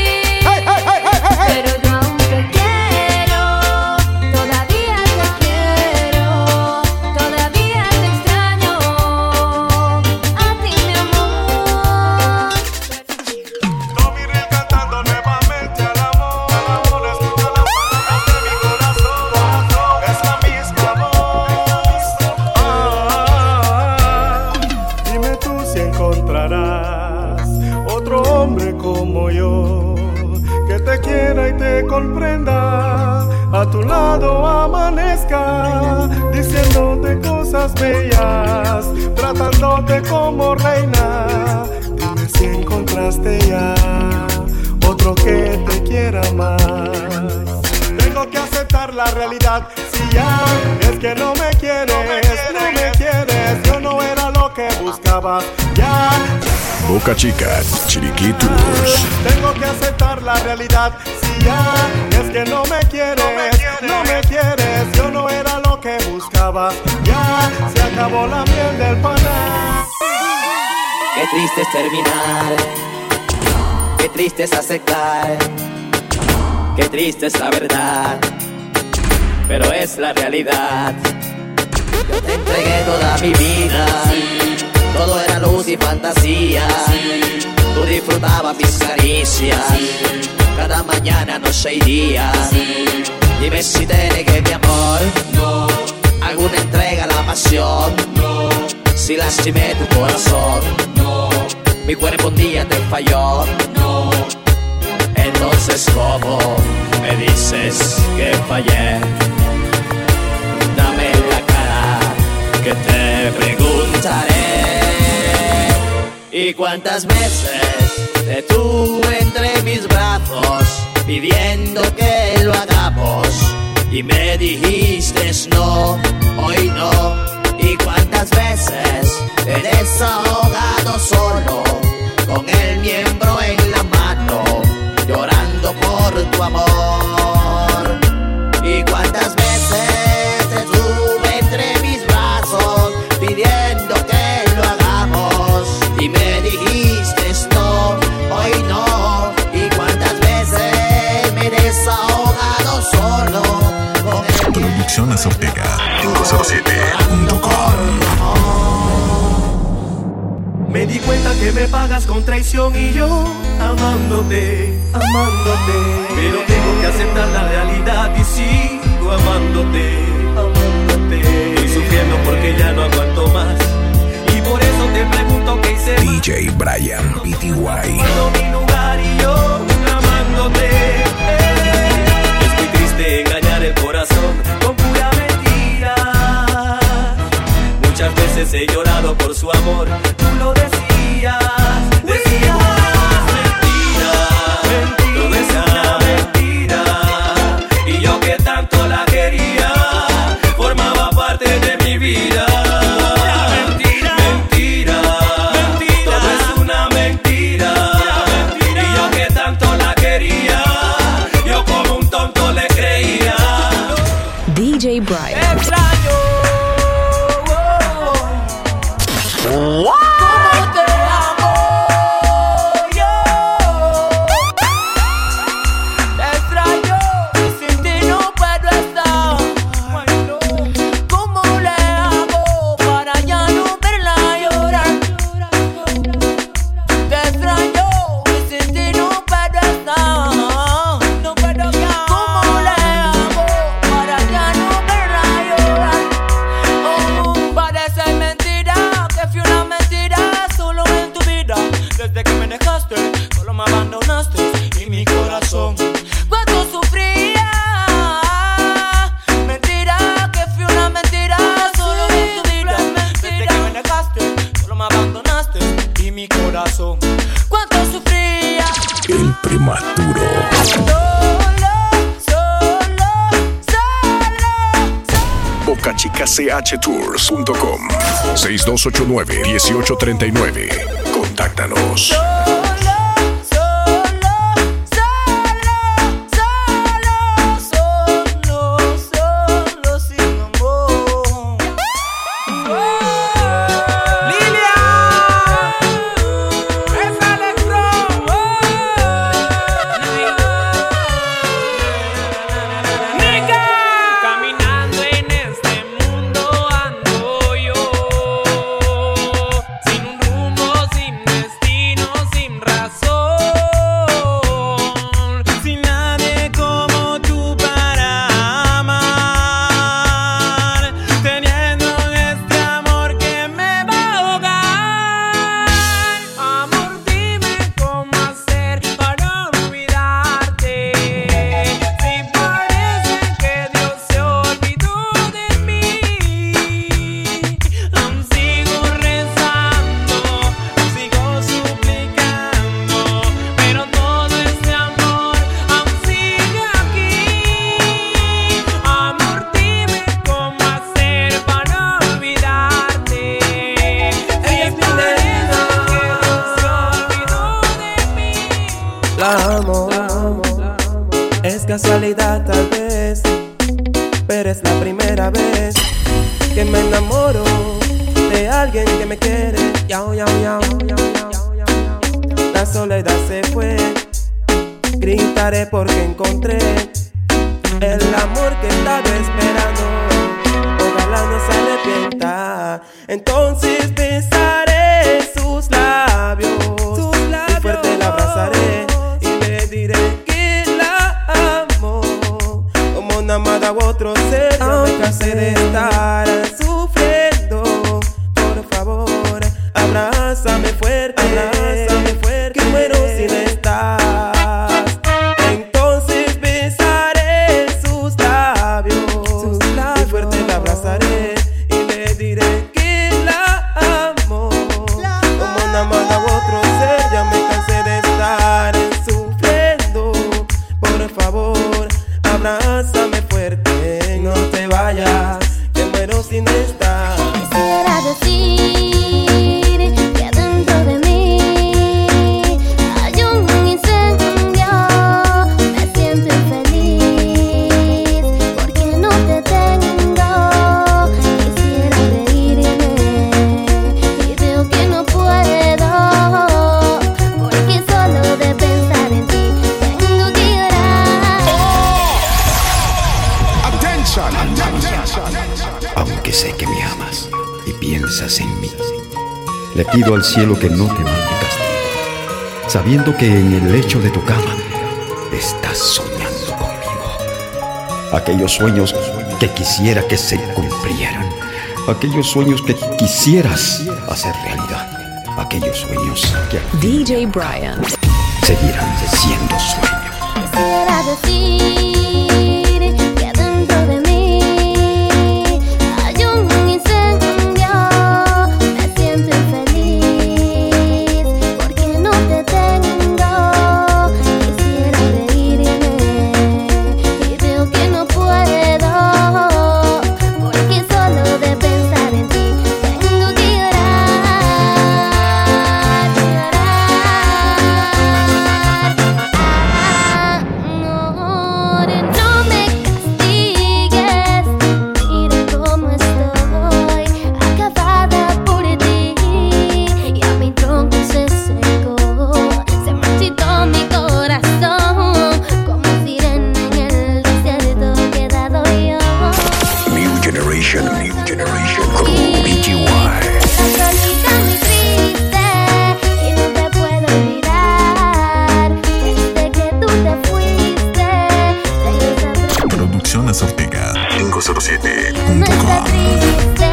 Pero yo aún te quiero, todavía te quiero, todavía te extraño a ti, mi amor. Cantando nuevamente al amor, escucha las palabras de mi corazón, es la misma voz. Dime tú si encontrarás otro hombre como yo, que te quiera y te comprenda, a tu lado amanezca, diciéndote cosas bellas, tratándote como reina. Dime si encontraste ya otro que te quiera más. Tengo que aceptar la realidad, si ya es que no me quieres, no me quieres, yo no era lo que buscabas, ya. Boca Chica, Chiriquitos. Tengo que aceptar la realidad, si ya es que no me quieres, no me quieres, yo no era lo que buscabas, ya se acabó la miel del panal. Qué triste es terminar, qué triste es aceptar Qué triste es la verdad, pero es la realidad. Yo te entregué toda mi vida, todo era luz y fantasía. Tú disfrutabas mis caricias, cada mañana, noche y día. Dime si te negué mi amor, no. Alguna entrega a la pasión, no. Si lastimé tu corazón, no. Mi cuerpo un día te falló, no. Entonces, ¿cómo me dices que fallé? Dame la cara que te preguntaré. ¿Y cuántas veces te tuve entre mis brazos pidiendo que lo hagamos? Y me dijiste no, hoy no. ¿Y cuántas veces te he desahogado solo con el miembro en la mano, llorando por tu amor? ¿Y cuántas veces te tuve entre mis brazos pidiendo que lo hagamos? Y me dijiste no, hoy no. ¿Y cuántas veces me he desahogado solo con el Producciones Ortega 507.com. Me di cuenta que me pagas con traición y yo amándote, amándote. Pero tengo que aceptar la realidad y sigo amándote, amándote. Estoy sufriendo porque ya no aguanto más y por eso te pregunto qué hice. DJ Brian PTY. Guardo mi lugar y yo amándote. Es muy triste engañar el corazón con pura mentira. Muchas veces he llorado por su amor. Tú lo decías, decías mentira, todo es una mentira. Y yo que tanto la quería, formaba parte de mi vida. Mentira, mentira, todo es una mentira. Y yo que tanto la quería, yo como un tonto le creía. DJ Brian. CHTours.com 6289-1839. Contáctanos. Casualidad tal vez, pero es la primera vez que me enamoro de alguien que me quiere. Yao, yao, yao, yao, yao, yao, yao. La soledad se fue, grita besaré porque encontré el amor que estaba esperando. Ojalá no se arrepienta. Entonces besaré sus labios, y fuerte la abrazaré y le diré que la amo como una amada u otro ser. Ya me cansé de estar sufriendo. Por favor, abrázame fuerte, que muero si no estás. Entonces besaré sus labios, y fuerte la abrazaré y le diré que la amo como una amada u otro ser. Ya me cansé de estar sufriendo. Por favor, abrázame fuerte, no te vayas, que muero si no estás. Quisiera decir que dentro de mí hay un incendio. Me siento infeliz porque no te tengo. Quisiera reírme y veo que no puedo, porque solo de pensar en ti tengo que llorar. Attention. Aunque sé que me amas y piensas en mí, le pido al cielo que no te mande castigo, sabiendo que en el lecho de tu cama estás soñando conmigo. Aquellos sueños que quisiera que se cumplieran, aquellos sueños que quisieras hacer realidad, aquellos sueños que DJ Brian seguirán siendo sueños. Quisiera decir que dentro de mí hay un incendio. Me siento infeliz porque no te tengo. Quisiera reírme y veo que no puedo, porque solo de pensar en ti tengo que llorar. Amor, no me castigues, mira cómo estoy, acabada por ti. Ya mi tronco se secó, se marchitó mi corazón, como sirena en el desierto quedado yo. New Generation con BGY. La solita muy triste y no te puedo olvidar. Desde que tú te fuiste, tengo esa Producciones Ortega 507.com. no está triste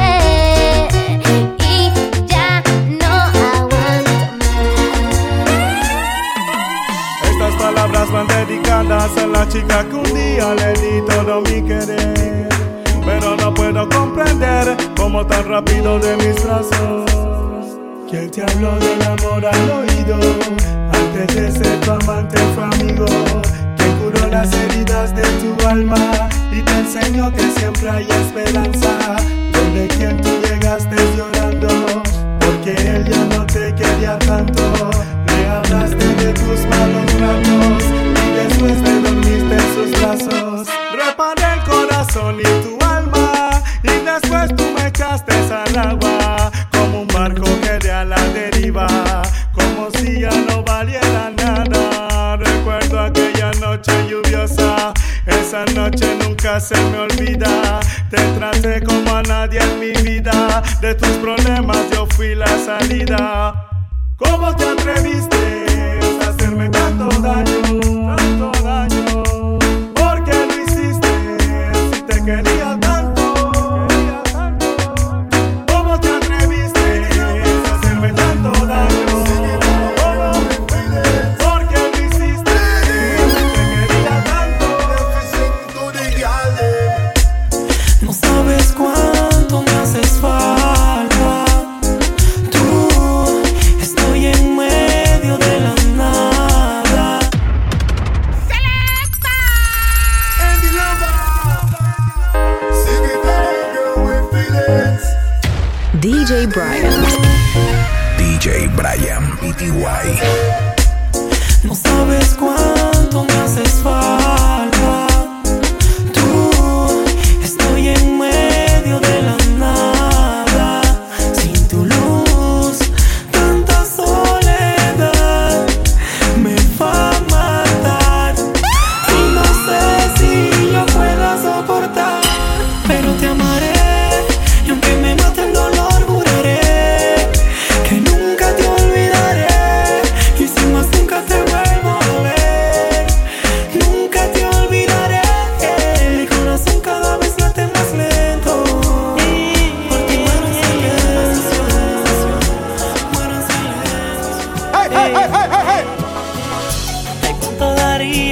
y ya no aguanto más. Estas palabras van dedicadas a la chica que un día le di todo mi querer, pero no puedo comprender cómo tan rápido de mis brazos. ¿Quién te habló del amor al oído? Antes de ser tu amante fue amigo. ¿Quién curó las heridas de tu alma y te enseñó que siempre hay esperanza? Donde quien tú llegaste llorando porque él ya no te quería tanto. Le hablaste de tus malos ratos y después te dormiste en sus brazos. Reparé el corazón y tu alma y después tú me echaste al agua, como un barco que de a la deriva, como si ya no valiera nada. Recuerdo aquella noche lluviosa, esa noche nunca se me olvida. Te traté como a nadie en mi vida, de tus problemas yo fui la salida. ¿Cómo te atreviste a hacerme tanto daño, tanto daño? ¿Por qué lo hiciste si te quería tanto, quería tanto? ¿Cómo te atreviste a hacerme tanto daño? ¿Por qué lo hiciste si te quería tanto? No sabes cuánto me haces falta. Tú, estoy en medio de la nada. DJ Brian. DJ Brian BTY. No sabes cuánto me haces falta. Tú, estoy en medio de la nada. Sin tu luz, tanta soledad me va a matar.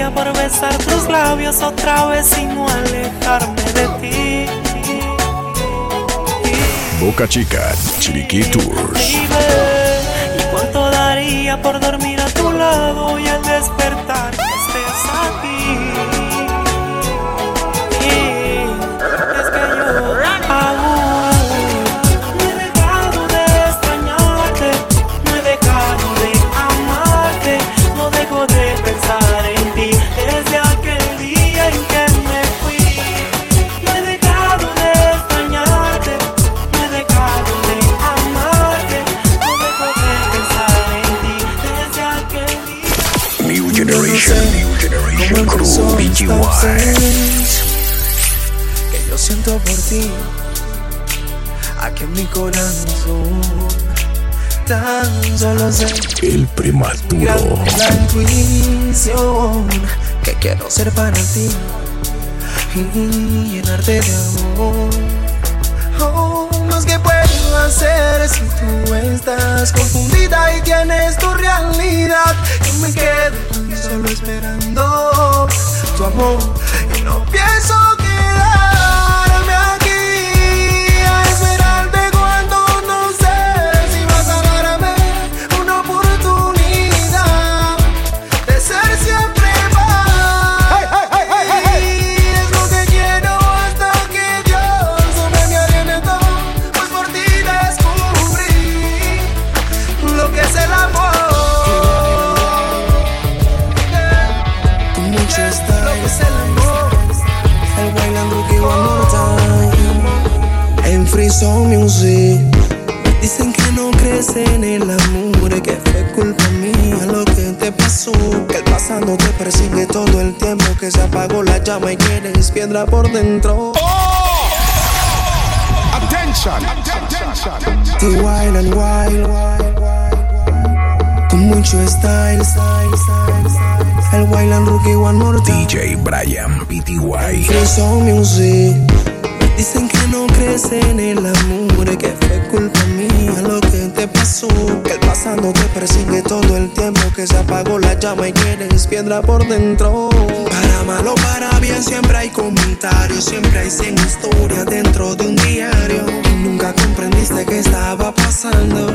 daría por besar tus labios otra vez y no alejarme de ti. Boca Chica, Chiriquí Tours. ¿Y cuánto daría por dormir a tu lado y al despertar estés aquí? Es que yo aún no he dejado de extrañarte, no he dejado de amarte, no dejo de pensar en ti desde aquel día en que me fui. No he dejado de extrañarte, no he dejado de amarte, no dejo de pensar en ti desde aquel día. New Generation Crew, BGY. Yo siento por ti, aquí en mi corazón, tan solo sé El prematuro. la intuición que quiero ser para ti y llenarte de amor. Oh, más que puedo hacer si tú estás confundida y tienes tu realidad. Yo me quedo tan solo esperando tu amor y no pienso quedarme aquí a esperarte cuando no sé si vas a darme una oportunidad de ser siempre más. Es lo que quiero hasta que Dios sobre mi aliento, pues por ti descubrí lo que es el amor. Con mucho style, lo que es el amor. El Wayland Rookie one more time. En Free Soul Music dicen que no crees en el amor, que fue culpa mía lo que te pasó, que el pasado te persigue todo el tiempo, que se apagó la llama y que eres piedra por dentro. Attention. The Wild and Wild con mucho style. El Wayland Rookie one more time. DJ Brian PTY. Free Soul Music dicen que no crees en el amor, que fue culpa mía lo que te pasó, que el pasado te persigue todo el tiempo, que se apagó la llama y que eres piedra por dentro. Para mal o para bien siempre hay comentarios, siempre hay 100 historias dentro de un diario. Nunca comprendiste qué estaba pasando.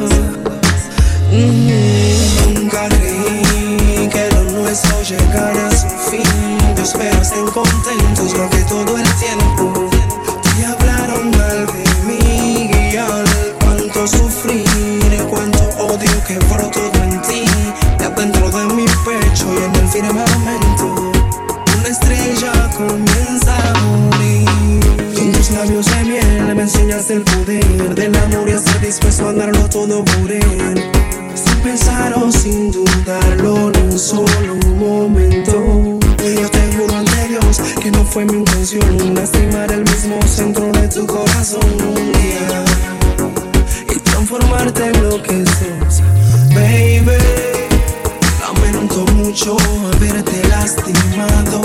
Nunca creí que lo nuestro llegara a su fin. Yo espero estén contentos lo que todo el tiempo te hablaron mal de mí, guiar cuánto sufrir, cuánto odio que brotó todo en ti, ya dentro de mi pecho y en el firmamento una estrella comienza a morir. Con tus labios de miel me enseñaste el poder del amor y estar dispuesto a darlo todo por él, sin pensar o sin dudarlo ni un solo momento. Y yo te juro ante Dios que no fue mi intención lastimar el mismo centro de tu corazón, yeah, y transformarte en lo que sos, baby. Lamento mucho haberte lastimado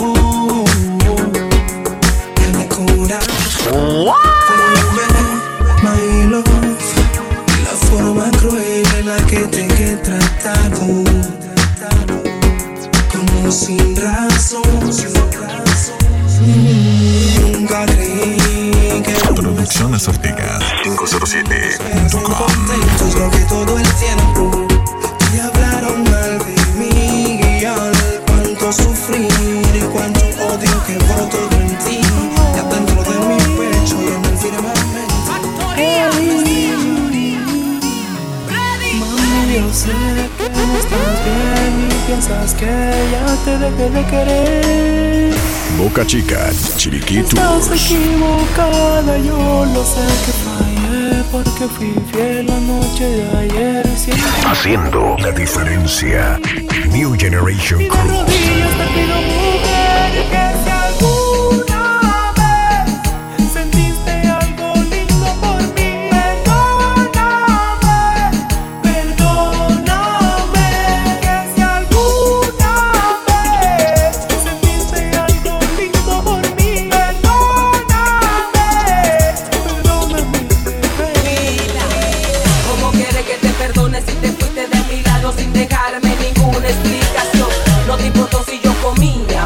en mi corazón, baby, my love. La forma cruel en la que te he tratado, como sin razón. Nunca creí que Producciones Ortega 507.com. contentos lo que todo el tiempo te hablaron mal de mí, guiar cuánto sufrir, cuánto odio que brotó todo en ti, ya dentro de mi pecho y en el firmamento. Mami, yo sé que no estás bien y piensas que ya te dejé de querer. Boca Chica, Chiriquí Estás Tours. equivocada, yo lo sé que fallé porque fui fiel la noche de ayer. Siempre Haciendo la diferencia. New Generation de Crew. rodillas te pido, mujer, que si alguna vez sentiste algo lindo por mí, perdóname, que si alguna vez sentiste algo lindo por mí, perdóname, ¿Cómo quieres que te perdone si te fuiste de mi lado sin dejarme ninguna explicación? No te importó si yo comía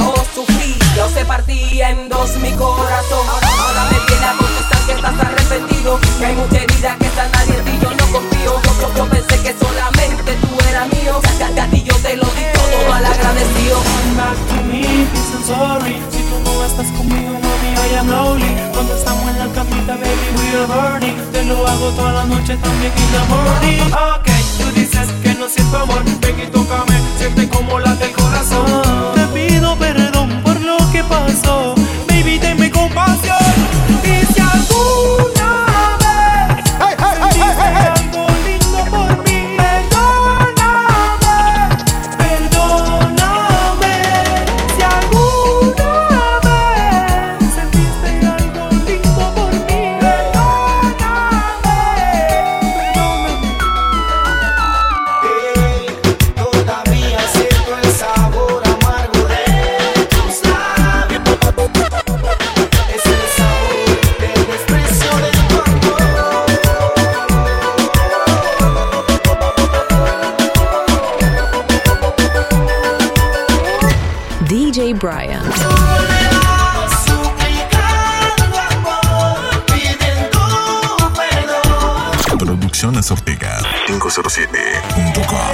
rompimos mi corazón. Ahora me viene a contestar que estás arrepentido, que hay mucha herida que está nadie en ti, yo no confío. Yo pensé que solamente tú eras mío, a ti yo te lo di todo mal agradecido. Come back to me, please and sorry. Si tú no estás conmigo, mami, I am lonely. Cuando estamos en la camita, baby, we are burning. Te lo hago toda la noche, también in the morning. Ok, tú dices que no siento amor, ven y tócame, siente como late el corazón. Te pido perdón por lo que pasó, baby, tenme compasión. Y si alguna vez sentiste algo lindo por mí, perdóname. Si alguna vez sentiste algo lindo por mí, Todavía siento el sabor amargo de tus labios. Es el sabor del desprecio de tu amor. DJ Brian. Suplicando amor, pidiendo perdón. Producciones Ortega 507.com.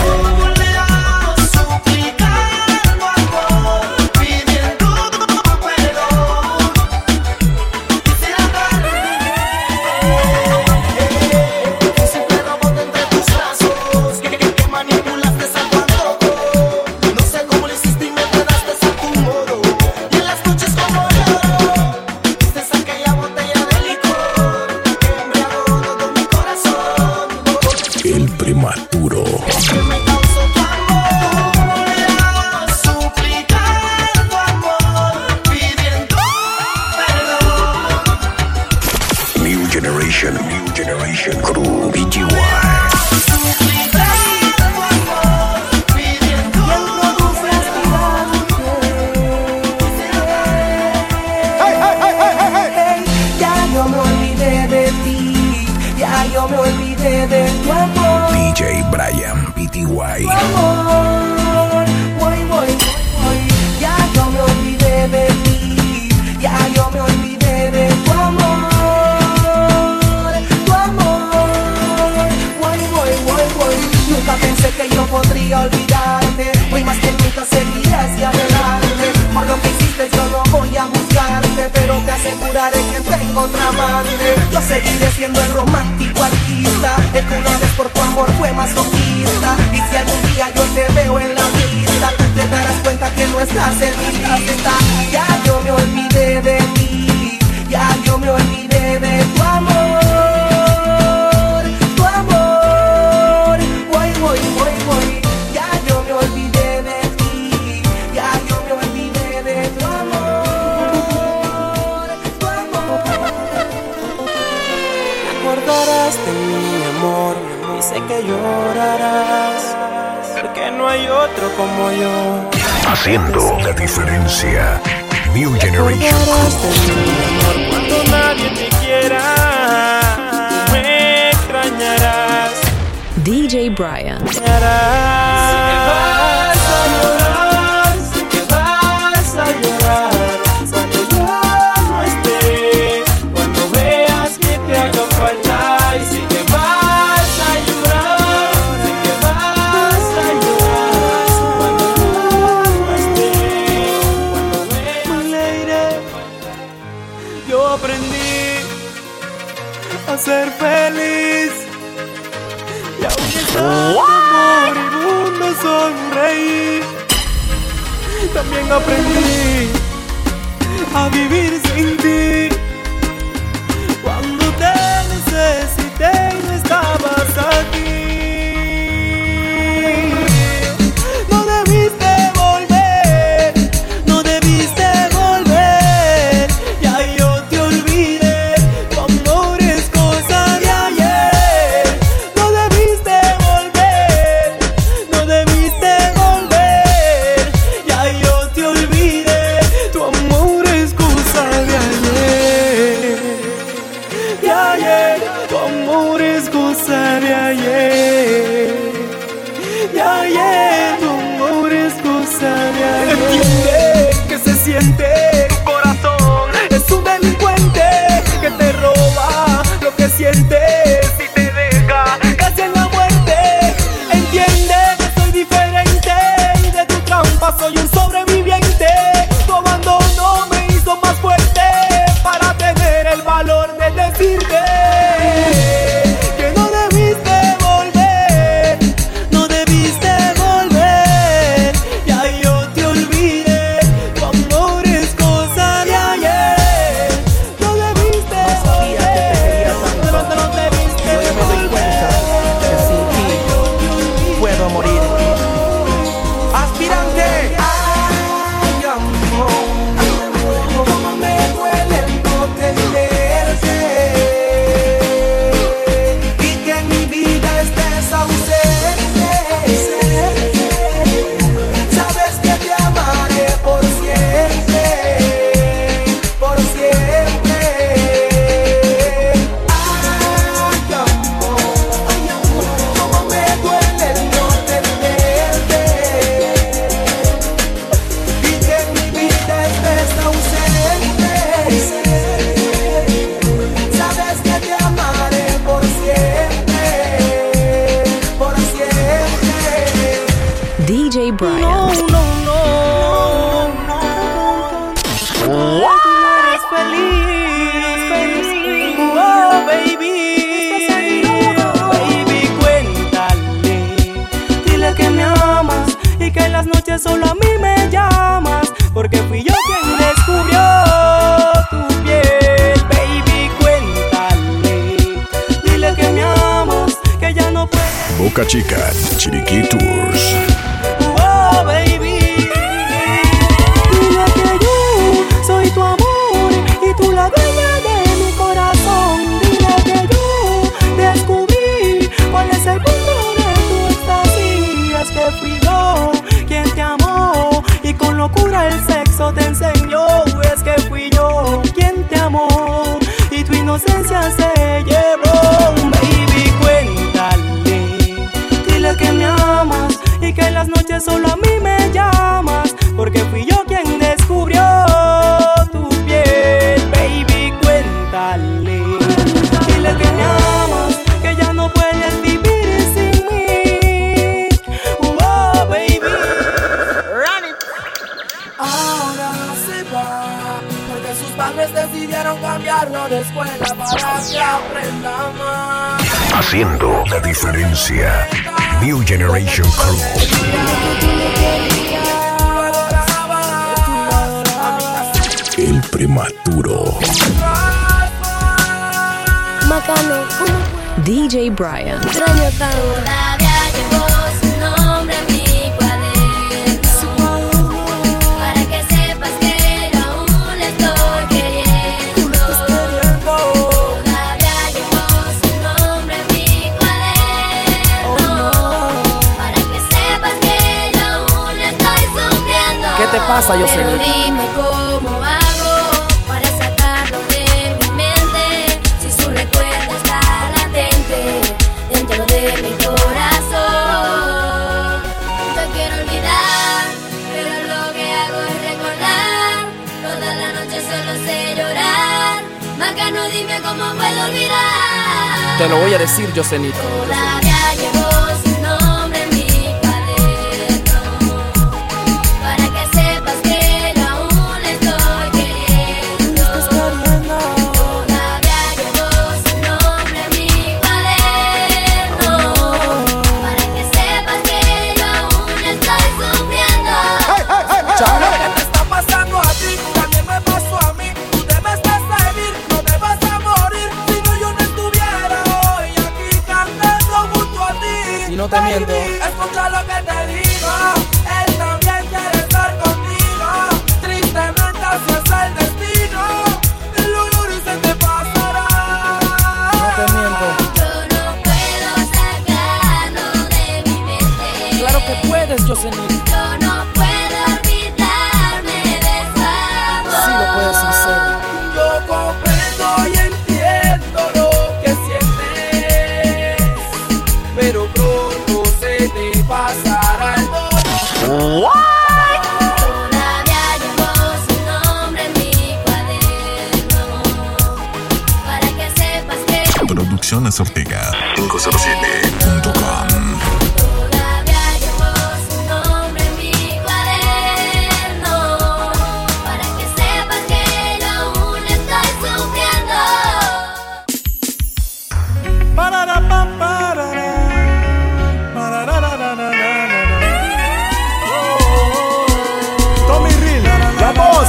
Suplicando amor, pidiendo perdón. Quisiera darle que siempre rebote entre tus brazos, que manipulaste a tu antojo. No sé cómo lo hiciste y me enredaste a tu modo. Y en las noches como lloro, diste aquella botella de licor que embriagó todo mi corazón. El prematuro. Me causó tu amor, suplicando amor, pidiendo perdón. New Generation Crew BGY. Suplicando amor, pidiendo ya yo me olvidé de ti, ya yo me olvidé de tu amor. DJ Brian PTY. Amor, voy, ya yo me olvidé de ti, ya yo me olvidé de tu amor, voy. Nunca pensé que yo podría olvidarte, hoy más que nunca seguiré hacia adelante. Por lo que hiciste yo no voy a juzgarte, pero te aseguraré que tengo otra amante. Yo seguiré siendo el romántico artista, el que una vez por tu amor fue masoquista. Y si algún día yo te veo en la vista, tú te darás cuenta que no estás en mi lista. Ya yo me olvidé de ti, ya yo me olvidé de tu amor, voy. Ya yo me olvidé de ti, ya yo me olvidé de tu amor, Te acordarás de mi amor y sé que llorarás, porque no hay otro como yo. Haciendo la diferencia. New Te Generation acordarás de Crew. mi amor cuando nadie te quiera, me extrañarás. DJ Brian. Sé que vas a llorar, sé que vas a llorar cuando yo no esté, cuando veas que te haga falta. Y sé que vas a llorar, sé que vas a llorar cuando yo no esté, cuando veas que yo aprendí a ser feliz. Y aunque estando moribundo sonreí, también aprendí a vivir sin ti. Cuando te necesité y no estabas aquí, no debiste volver, no debiste volver. Ya yo te olvidé, tu amor es cosa de ayer. No debiste volver, no debiste volver. Ya yo te olvidé, tu amor es cosa de ayer. De ayer, tu amor es DJ Brian. Eres feliz, oh baby, baby, cuéntale, dile que me amas y que en las noches solo a mí me llamas, porque fui yo quien descubrió tu piel, baby, cuéntale, dile que me amas, que ya no puedes. Boca Chica, Chiriquí Tours. Oh baby, dile que yo soy tu amor y tú la dueña de mi corazón. Dile que yo descubrí cuál es el punto de tu éxtasis. Es que fui yo quien te amó y con locura el sexo te enseñó. Es que fui yo quien te amó y tu inocencia se llevó. Baby, cuéntale, dile que me amas y que en las noches solo a mí me llamas, porque fui yo quien descubrió tu piel. Baby, cuéntale, dile que me amas, que ya no puedes vivir sin mí. Oh, baby, run it. Ahora se va, porque sus padres decidieron cambiarlo de escuela para que aprenda más. Haciendo la diferencia. New Generation Crew. El prematuro. Macano, ¿cómo DJ Brian. extraño tanto? Todavía llevo su nombre en mi cuaderno, para que sepas que yo aún le estoy queriendo. Todavía llevo su nombre en mi cuaderno, para que sepas que yo aún le estoy sufriendo. ¿Qué te pasa, Jocelyn? Pero dime cómo hago para sacarlo de mi mente, si su recuerdo está latente dentro de mi corazón. Te quiero olvidar, pero lo que hago es recordar. Toda la noche solo sé llorar. Macano, dime cómo puedo olvidar. Te lo voy a decir, Jocelyn. Todavía llevo su nombre en mi cuaderno, para que sepas que yo aún le estoy queriendo. Todavía llevo su nombre en mi cuaderno, para que sepas que yo aún le estoy sufriendo. Lo que te está pasando a ti también me pasó a mí. Tú debes de seguir, no debes de morir. Si no, yo no estuviera hoy aquí cantando junto a ti. Y no te miento. Escucha lo que te digo, él también quiere estar contigo. Tristemente así es el destino, el olor y se te pasará. No te miento. Yo no puedo sacarlo de mi mente. Claro que puedes, Jocelyn. Yo no puedo olvidarme de su amor. Sí lo puedes hacer. Yo comprendo y entiendo lo que sientes, pero pronto se te pasará el dolor. Todavía llevo su nombre en mi cuaderno, para que sepas que Producciones Ortega 507.com. todavía llevo su nombre en mi cuaderno, para que sepas que yo aún estoy sufriendo. Tommy Rill, la voz.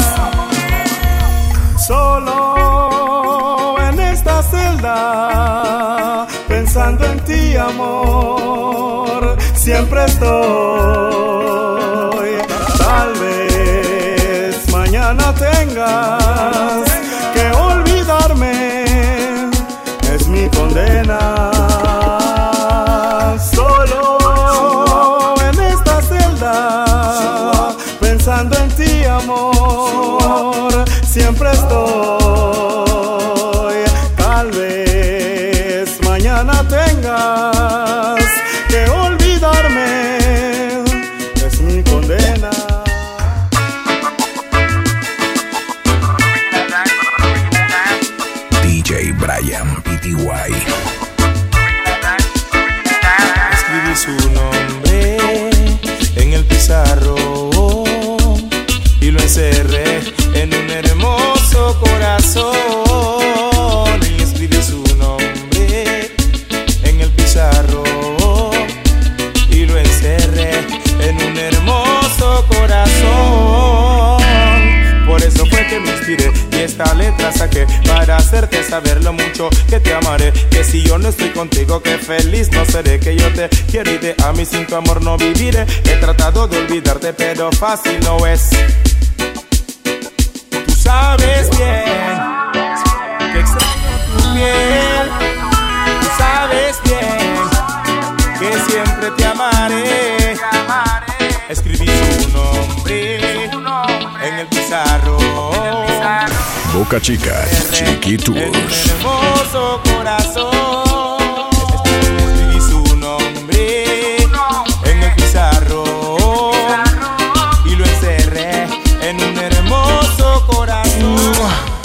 Solo en esta celda, pensando en ti, amor, siempre estoy. Tal vez mañana tengas que olvidarme, es mi condena. Solo en esta celda, pensando en ti, amor, siempre estoy. Tal vez mañana tengas que olvidarme, es mi condena. DJ Brian PTY. Escribí su nombre en el piso dejé para hacerte saber lo mucho que te amaré. Que si yo no estoy contigo, que feliz no seré. Que yo te quiero y te amo y sin tu amor no viviré. He tratado de olvidarte pero fácil no es. Tú sabes bien que extraño tu piel. Tú sabes bien que siempre te amaré. Escribí su nombre en el pizarrón. Boca Chica, Chiqui Tours. En un hermoso corazón. Escribí su nombre en el pizarrón y lo encerré en un hermoso corazón.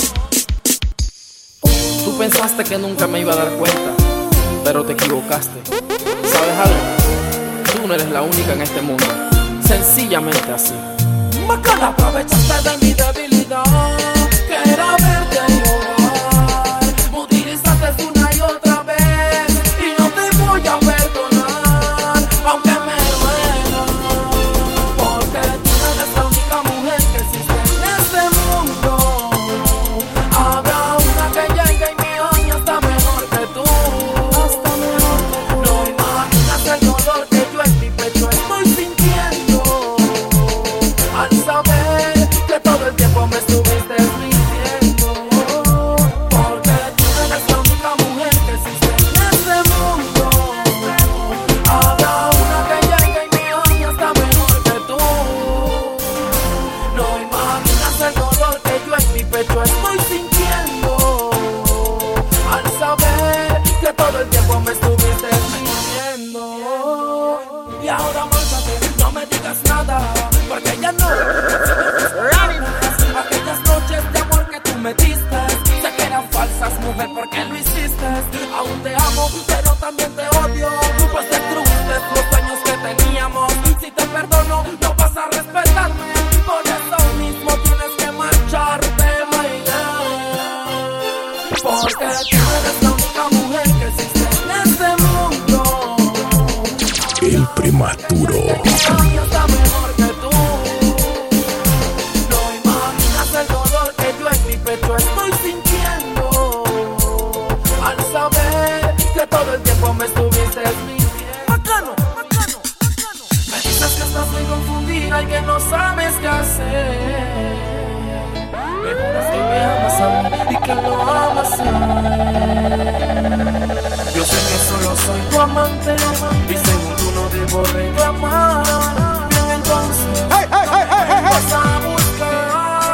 Tú pensaste que nunca me iba a dar cuenta, pero te equivocaste. ¿Sabes algo? Tú no eres la única en este mundo. Sencillamente así. Bacana, aprovechaste de mi debilidad. Que era verte llorar. Me utilizaste una y otra vez y no te voy a perdonar, aunque me duela. Porque tú eres la única mujer que existe en este mundo. Habrá una que llegue y me ame hasta mejor que tú. Hasta mejor que tú. No imaginas el dolor que yo en mi pecho estoy sintiendo al saber que todo el tiempo me estuviste mintiendo. Porque tú eres la única mujer que existe en este mundo. Habrá una que llegue y me ame hasta mejor que tú. No imaginas el dolor que yo en mi pecho estoy sintiendo al saber que todo el tiempo me estuviste mintiendo. Y ahora márchate, no me digas nada, porque ya no. Aquellas noches de amor que tú me diste, sé que eran falsas, mujer, porque lo hiciste. Aún te amo, pero también te odio, pues destruiste los sueños que teníamos. Si te perdono, no vas a respetarme, por eso mismo tienes que marcharte, my girl. Porque tú eres la única mujer que existe en este mundo. El prematuro. Ay, está mejor que tú. No imaginas el dolor que yo en mi pecho estoy sintiendo al saber que todo el tiempo me estuviste mintiendo. Bacano, bacano, bacano. Me dices que estás muy confundida y que no sabes qué hacer. Me juras que me amas a mí y que lo amas a él. Yo sé que solo soy tu amante y según tú no debo reclamar. Bien, entonces vas a buscar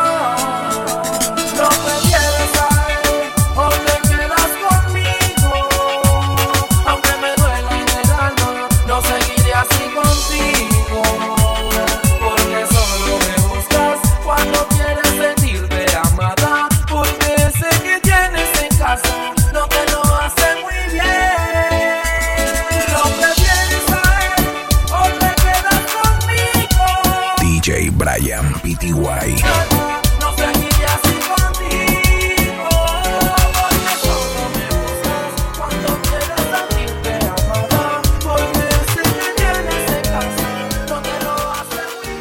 lo que quieres a él o te quedas conmigo. Aunque me duela en el alma, no seguiré así contigo. Porque solo me buscas cuando quieres sentirte amada. Porque ese que tienes en casa no te lo hace muy bien. Lo prefieres a él o te quedas conmigo. DJ Brian PTY. No seguiré así contigo. Porque solo me buscas cuando quieres sentirte amada. Porque ese que tienes en casa no te lo hace muy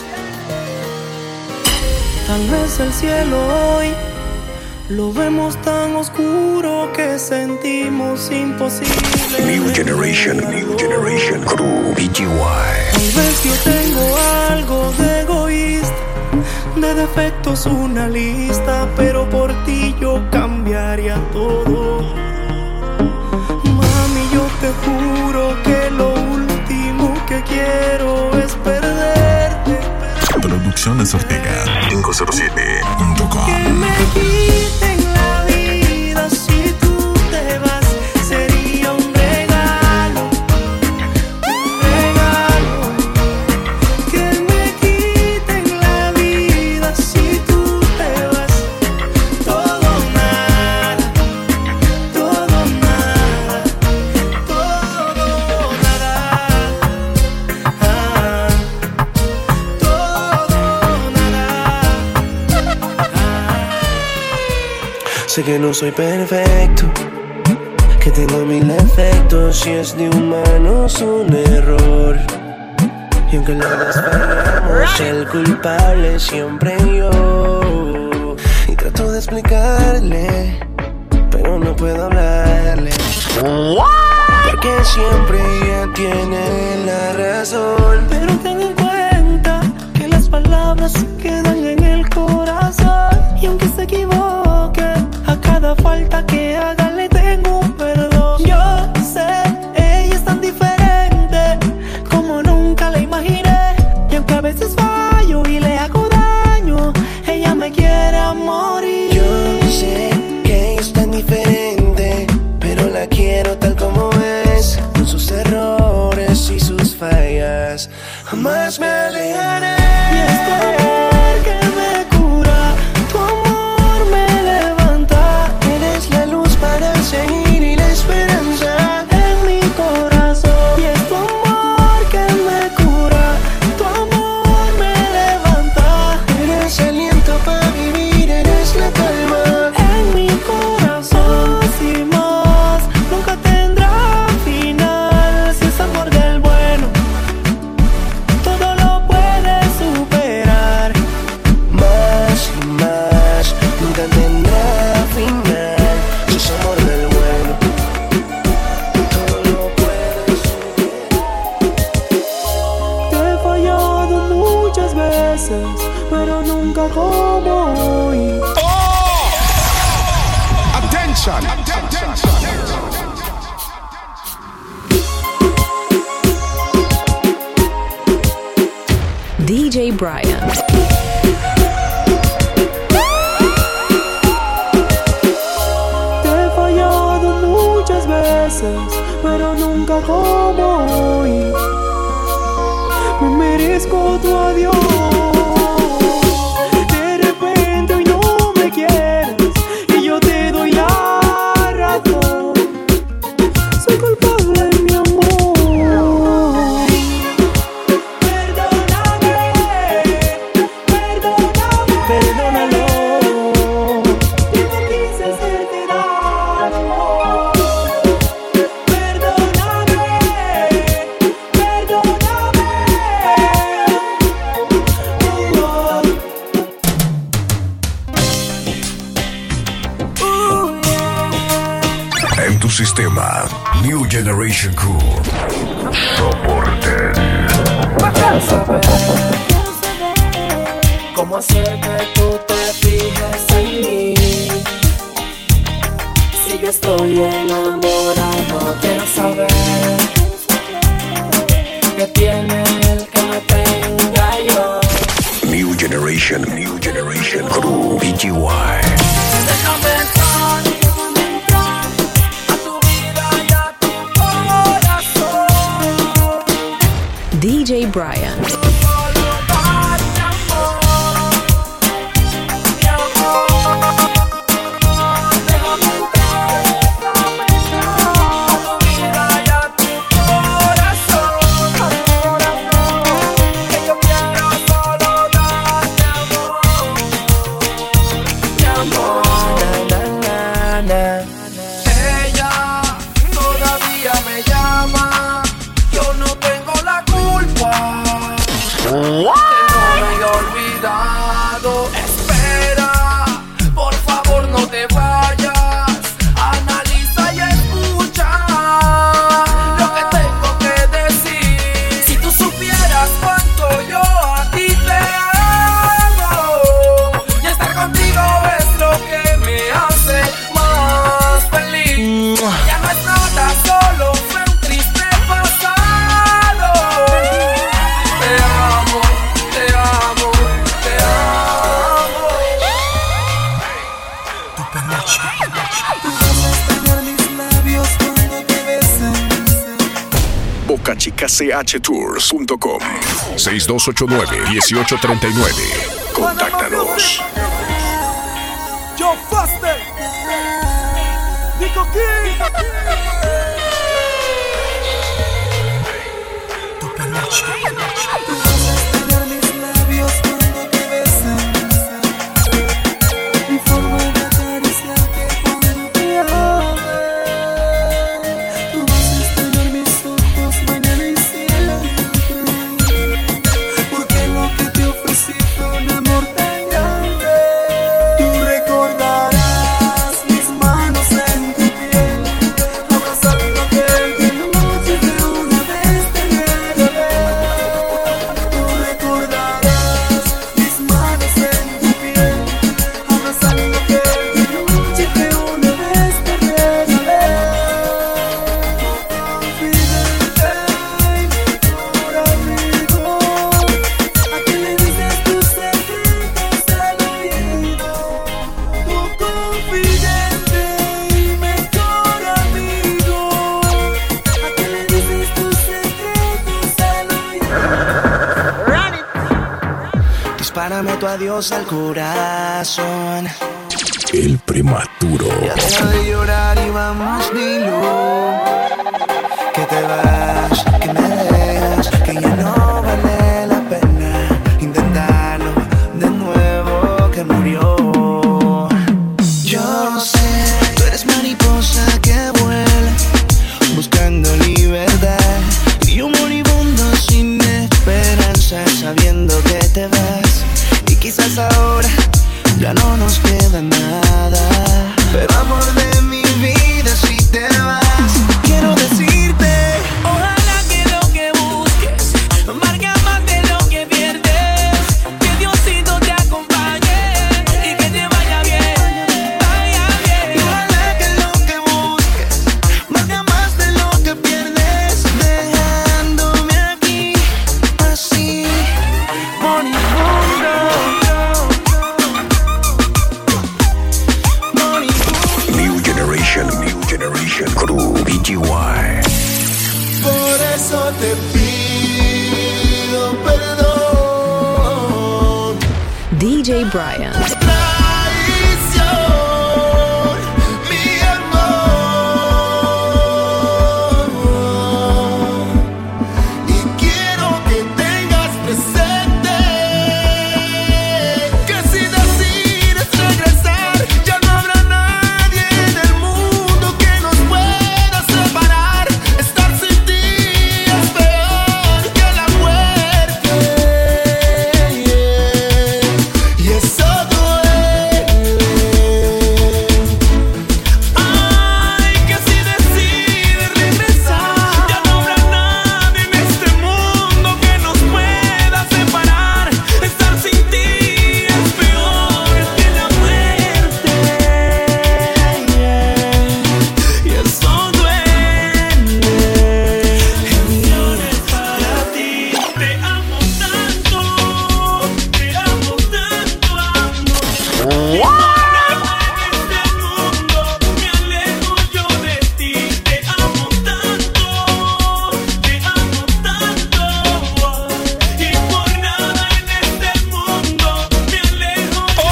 bien. Tal vez el cielo hoy lo vemos tan oscuro que sentimos imposible. New Generation Crew PTY. Tal vez yo tengo algo de egoísta, de defectos una lista, pero por ti yo cambiaría todo. Mami, yo te juro que lo último que quiero es perderte. Producciones Ortega 507.com. Que me quiten la vida si tú te vas, sería un regalo, un regalo. Que me quiten la vida si tú te vas, todo nada, todo nada, todo nada, todo nada. Sé que no soy perfecto, que tengo mil defectos y es de humanos un error. Y aunque las dos fallamos, el culpable siempre yo. Y trato Trato de explicarle, pero no puedo hablarle. Porque siempre ella tiene la razón. Pero ten en cuenta que las palabras se quedan en el corazón. Y aunque se equivoque, a cada falta que haga le tengo un perdón. Yo sé, ella es tan diferente como nunca la imaginé. Y aunque a veces fallo y le hago daño, ella me quiere a morir. Yo sé que ella es tan diferente, pero la quiero tal como es, con sus errores y sus fallas. Jamás me alejaré. Y es tu amor que me cura, tu amor me levanta. Eres la luz para seguir y la esperanza en mi corazón. Y es tu amor que me cura, tu amor me levanta. Eres aliento para vivir, eres la calma en mi corazón. Si más nunca tendrá final, si es amor del bueno, todo lo puede superar. Más y más, nunca tendrá final. Si es amor del bueno, todo lo puede superar. Te he fallado muchas veces, pero nunca como hoy. Attention. DJ Brian. Te he fallado muchas veces, pero nunca como hoy. Me merezco tu adiós. De repente hoy no me quieres y yo te doy la razón. Soy culpable, mi amor. Perdónalo. Yo no quise hacerte daño. Perdóname. En tu sistema, New Generation Crew. Soporten. Quiero saber cómo hacer que tú te fijes en mí. Si yo estoy enamorado, quiero saber qué tiene el que me tenga yo. New Generation Crew. BGY. Déjame entrar a tu vida y a tu corazón. DJ Brian. Ella todavía me llama, yo no tengo la culpa. Que no me haya olvidado. Espera, por favor no te vayas. Analiza y escucha lo que tengo que decir. Si tú supieras cuánto yo a ti te amo, y estar contigo es lo que me hace más feliz. Ya no es nada, solo fue un triste pasado. Te amo, te amo, te amo. Tu peluche. Tú vas a extrañar mis labios cuando te besen. BocaChicaCHTours.com 6289-1839. Contáctanos. Yo Faster, Nico King. Tu peluche. Tú vas a extrañar mis labios cuando te besen. Mi forma de acariciarte cuando te ame. Tú vas a extrañar mis ojos mañana y siempre. Porque lo que te ofrecí fue un amor tan grande. Tú recordarás dame tu adiós al corazón. El prematuro. Ya deja de llorar y vamos, dilo. Que te vas, que me dejas, que ya no vale la pena intentarlo de nuevo, que murió. Yo sé, tú eres mariposa que vuela buscando libertad, y yo moribundo sin esperanza, sabiendo que te vas. Y quizás ahora ya no nos queda nada, pero amor de mi vida, si te vas, quiero decirte, ojalá que lo que busques marque más de lo que pierdes. Que Diosito te acompañe y que te vaya bien, vaya bien. Y ojalá que lo que busques marque más de lo que pierdes, dejándome aquí así moribundo. New Generation Crew BGY. Por eso te pido perdón. DJ Brian. Traición, mi amor. Y quiero que tengas presente que si decides regresar, ya no habrá nadie en el mundo que nos pueda separar. Estar sin ti es peor que la muerte, y eso duele. Ay, que si decides regresar, ya no habrá nadie en este mundo que nos pueda separar. Estar sin ti es peor que la muerte, y eso duele. Canciones para ti. Te amo tanto, te amo tanto, amo. En este mundo me alejo yo de ti. Te amo tanto, te amo tanto, y por nada en este mundo me alejo yo.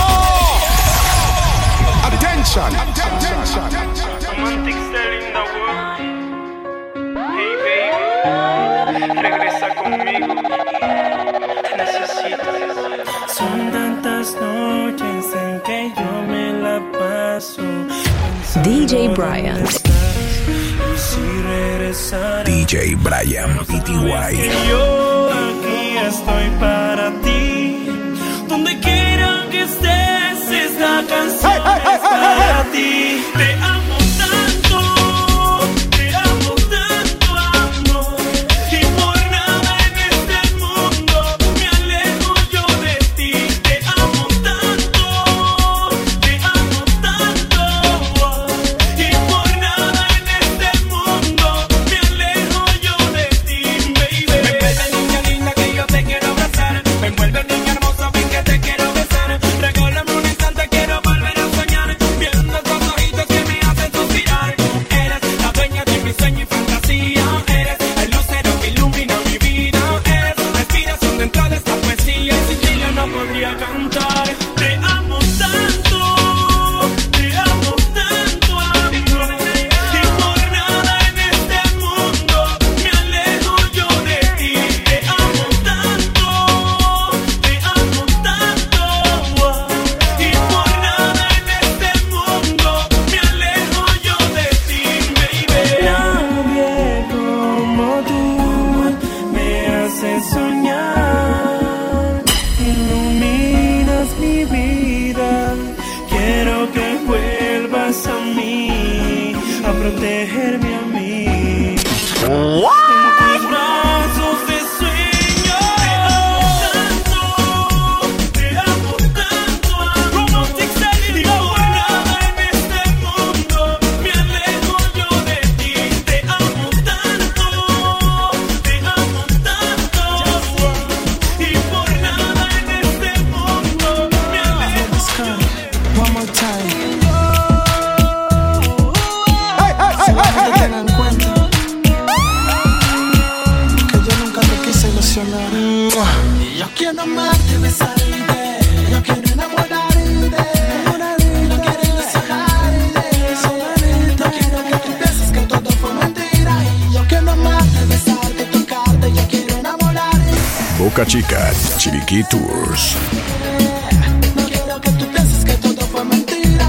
Attention. Romantic style in the world. Hey baby, regresa conmigo. Te necesito. Son tantas noches en que yo me la paso DJ Brian. y si regresar. DJ Brian BTY. Yo aquí estoy para ti. Donde quiera que estés, esta canción es para ti. Te amo tanto, amor. Y por nada en este mundo me alejo yo de ti. Te amo tanto, y por nada en este mundo me alejo yo de ti, baby. Me envuelve, niña linda, que yo te quiero abrazar. Me envuelve, niña hermosa, ven que te quiero besar. Regálame un instante, quiero volver a soñar, viendo esos ojitos que me hacen suspirar. Eres la dueña de mi sueño y fantasía. Eres el lucero que ilumina mi vida. Eres la respiración dentro de esta poesía, y sin ti yo no podría cantar. Te amo tanto, amor. Y por nada en este mundo me alejo yo de ti. Te amo tanto, y por nada en este mundo me alejo yo de ti, baby. Nadie como tú me hace soñar, iluminas mi vida. Quiero que vuelvas a mí, a protegerme a mí. En tus brazos de sueño. Te amo tanto, romantic style. Y por nada en este mundo me alejo yo de ti. Te amo tanto, y por nada en este mundo me alejo yo de ti. One more time. Hey, hey, hey, hey, hey, hey. Se dan cuenta. Boca Chica, Chiriquí Tours. No quiero que tú pienses que todo fue mentira.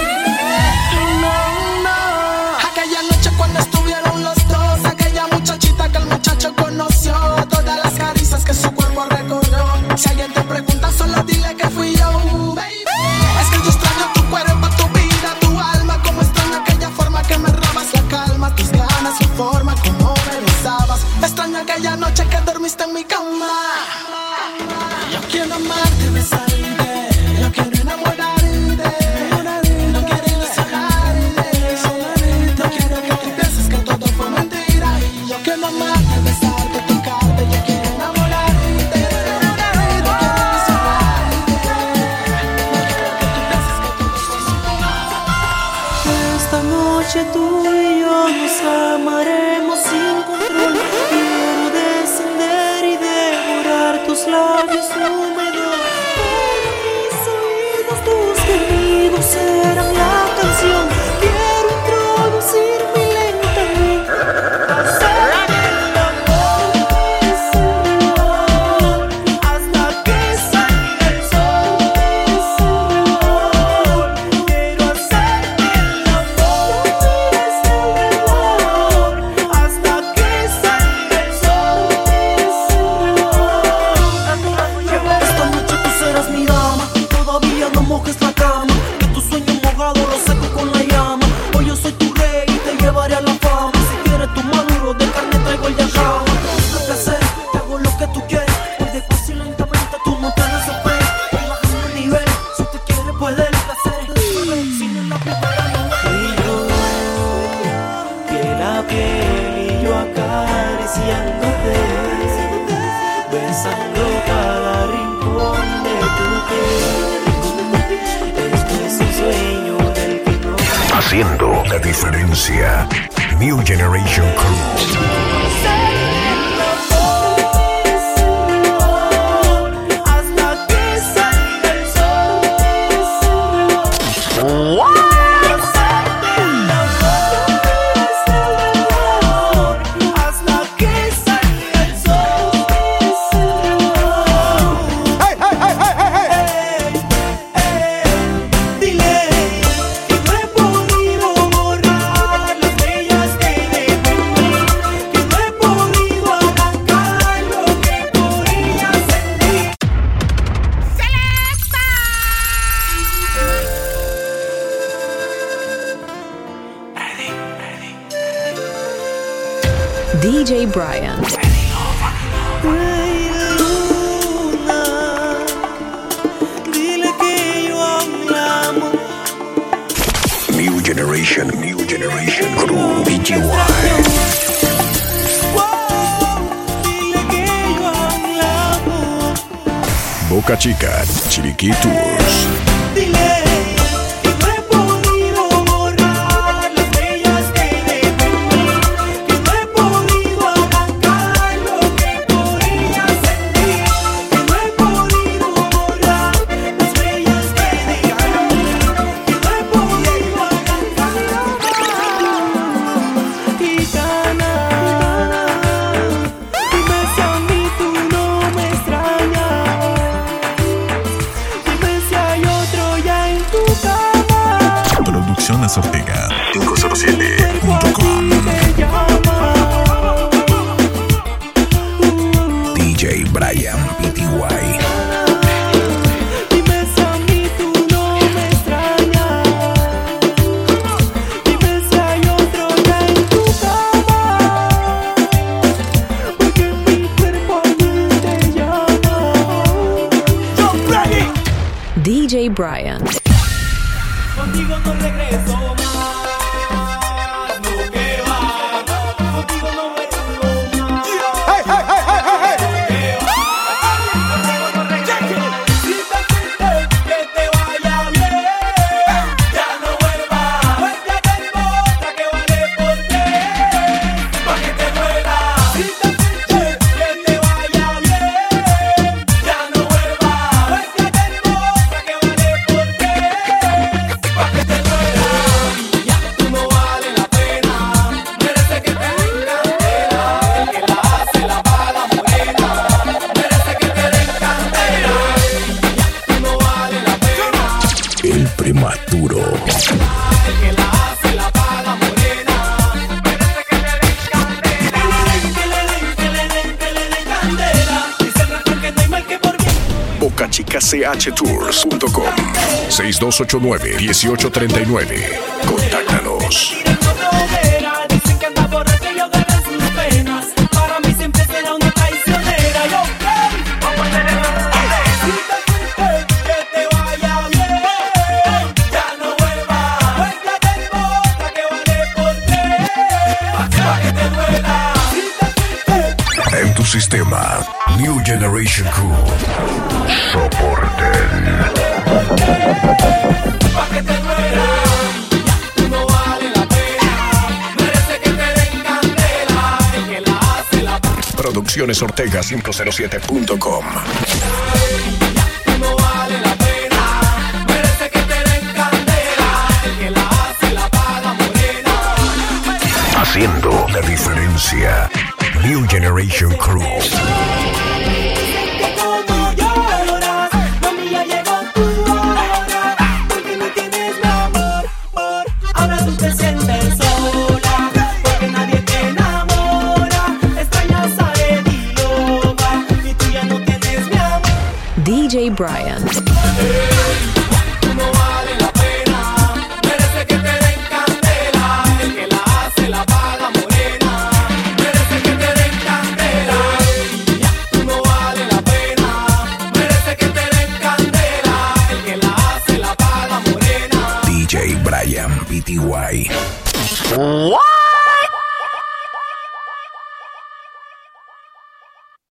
No. Aquella noche cuando estuvieron los dos, aquella muchachita que el muchacho conoció, todas las caricias que su cuerpo recorrió. Si alguien te pregunta, solo dile que fui yo, baby. Es que yo extraño tu cuerpo, tu vida, tu alma. Como extraño aquella forma que me robas la calma, tus ganas, la forma como me besabas. Extraño aquella noche que dormiste en mi cama. Yo quiero amarte, besarte. Yo quiero enamorarte. No quiero ilusionarte. No quiero que tú pienses que todo fue mentira. Yo quiero amarte, besarte, tocarte. Yo quiero enamorarte. No quiero ilusionarte. Esta noche tú y yo nos amaremos sin control. Quiero descender y devorar tus labios húmedos. Para mis oídos tus gemidos serán la canción. Quiero introducirme lentamente. Hacerte el amor, hasta que salga el sol. Quiero hacerte el amor, hasta que salga el sol. Esta noche tú serás mi dama, todavía no mojes la cama, que tu sueño mojado lo seco con la llama. Hoy yo soy tu rey y te llevaré a la fama. Si quieres tu maduro de carne traigo el yacama. Lo que hacer, te hago lo que tú quieres. Hoy despacio y lentamente tú no te desesperes. Voy bajando el nivel, si te quieres puede el placer. Sin la primera no piel a piel y yo acariciándote, besando cada rincón de tu piel. Esto es un sueño del que no. Haciendo la diferencia. New Generation Crew. Hasta que salga el sol. Hacerte el amor, hasta que salga el sol. Dile que no he podido borrar las huellas que dejó en mí, que no he podido arrancar lo que por ella sentí. DJ Brian. Dile que yo aún la amo. New Generation Crew. BGY. Dile que yo aún la amo. Boca Chica, Chiriquí Tours. Dile que no he podido borrar las huellas que dejó en mí, que no he podido arrancar lo que por ella sentí, que no he podido borrar las huellas que dejó en mí, que no he podido arrancar. Gitana, dime si a mí tú no me extrañas. Dime si hay otro ya en tu cama. Producciones Ortega 507.com. DJ Brian PTY. Dime si a mí tú no me extrañas. Dime si hay otro ya en tu cama. Porque mi cuerpo a mí te llama. Yo ready. DJ Brian. Contigo no regreso más, no que va. Contigo no vuelvo más. Hey, hey, hey, hey, hey, hey. Contigo no regreso más. Si te fuiste, que te vaya bien. Ya no vuelvas. Búscate en otra que vale por ti, pa' que te duela. Si te fuiste, que te vaya bien. Ya no vuelvas. Búscate en otra que vale por ti, pa' que te duela. www.cachicachtours.com 6289-1839. Contáctanos. Dicen que anda borracha y ahogar en sus penas. Para mí siempre será una traicionera. Yo, vamos a tener si te fuiste, que te vaya bien. Ya no vuelvas. Cuéntate en boca que vale por tres. Pa' que te duela. Si te fuiste. En tu sistema, New Generation Crew. Soporten. Pa' que te duela. Tú no vale la pena. Merece que te den candela. El que la hace la Producciones Ortega 507.com. Tú no vale la pena. Merece que te den candela. El que la hace la paga morena. Haciendo la diferencia. New Generation Crew. Que como lloras, mami, ya llegó tu hora. Porque no tienes mi amor. Ahora tú te sientes sola. Porque nadie te enamora. Extrañas a el idioma. Y tú ya no tienes mi amor. DJ Brian. Tú no vale la pena. Merece que te den candela. El que la hace la paga morena. Merece que te den candela. Tú no vale la pena. Merece que te den candela. El que la hace la paga morena. DJ Brian PTY. What?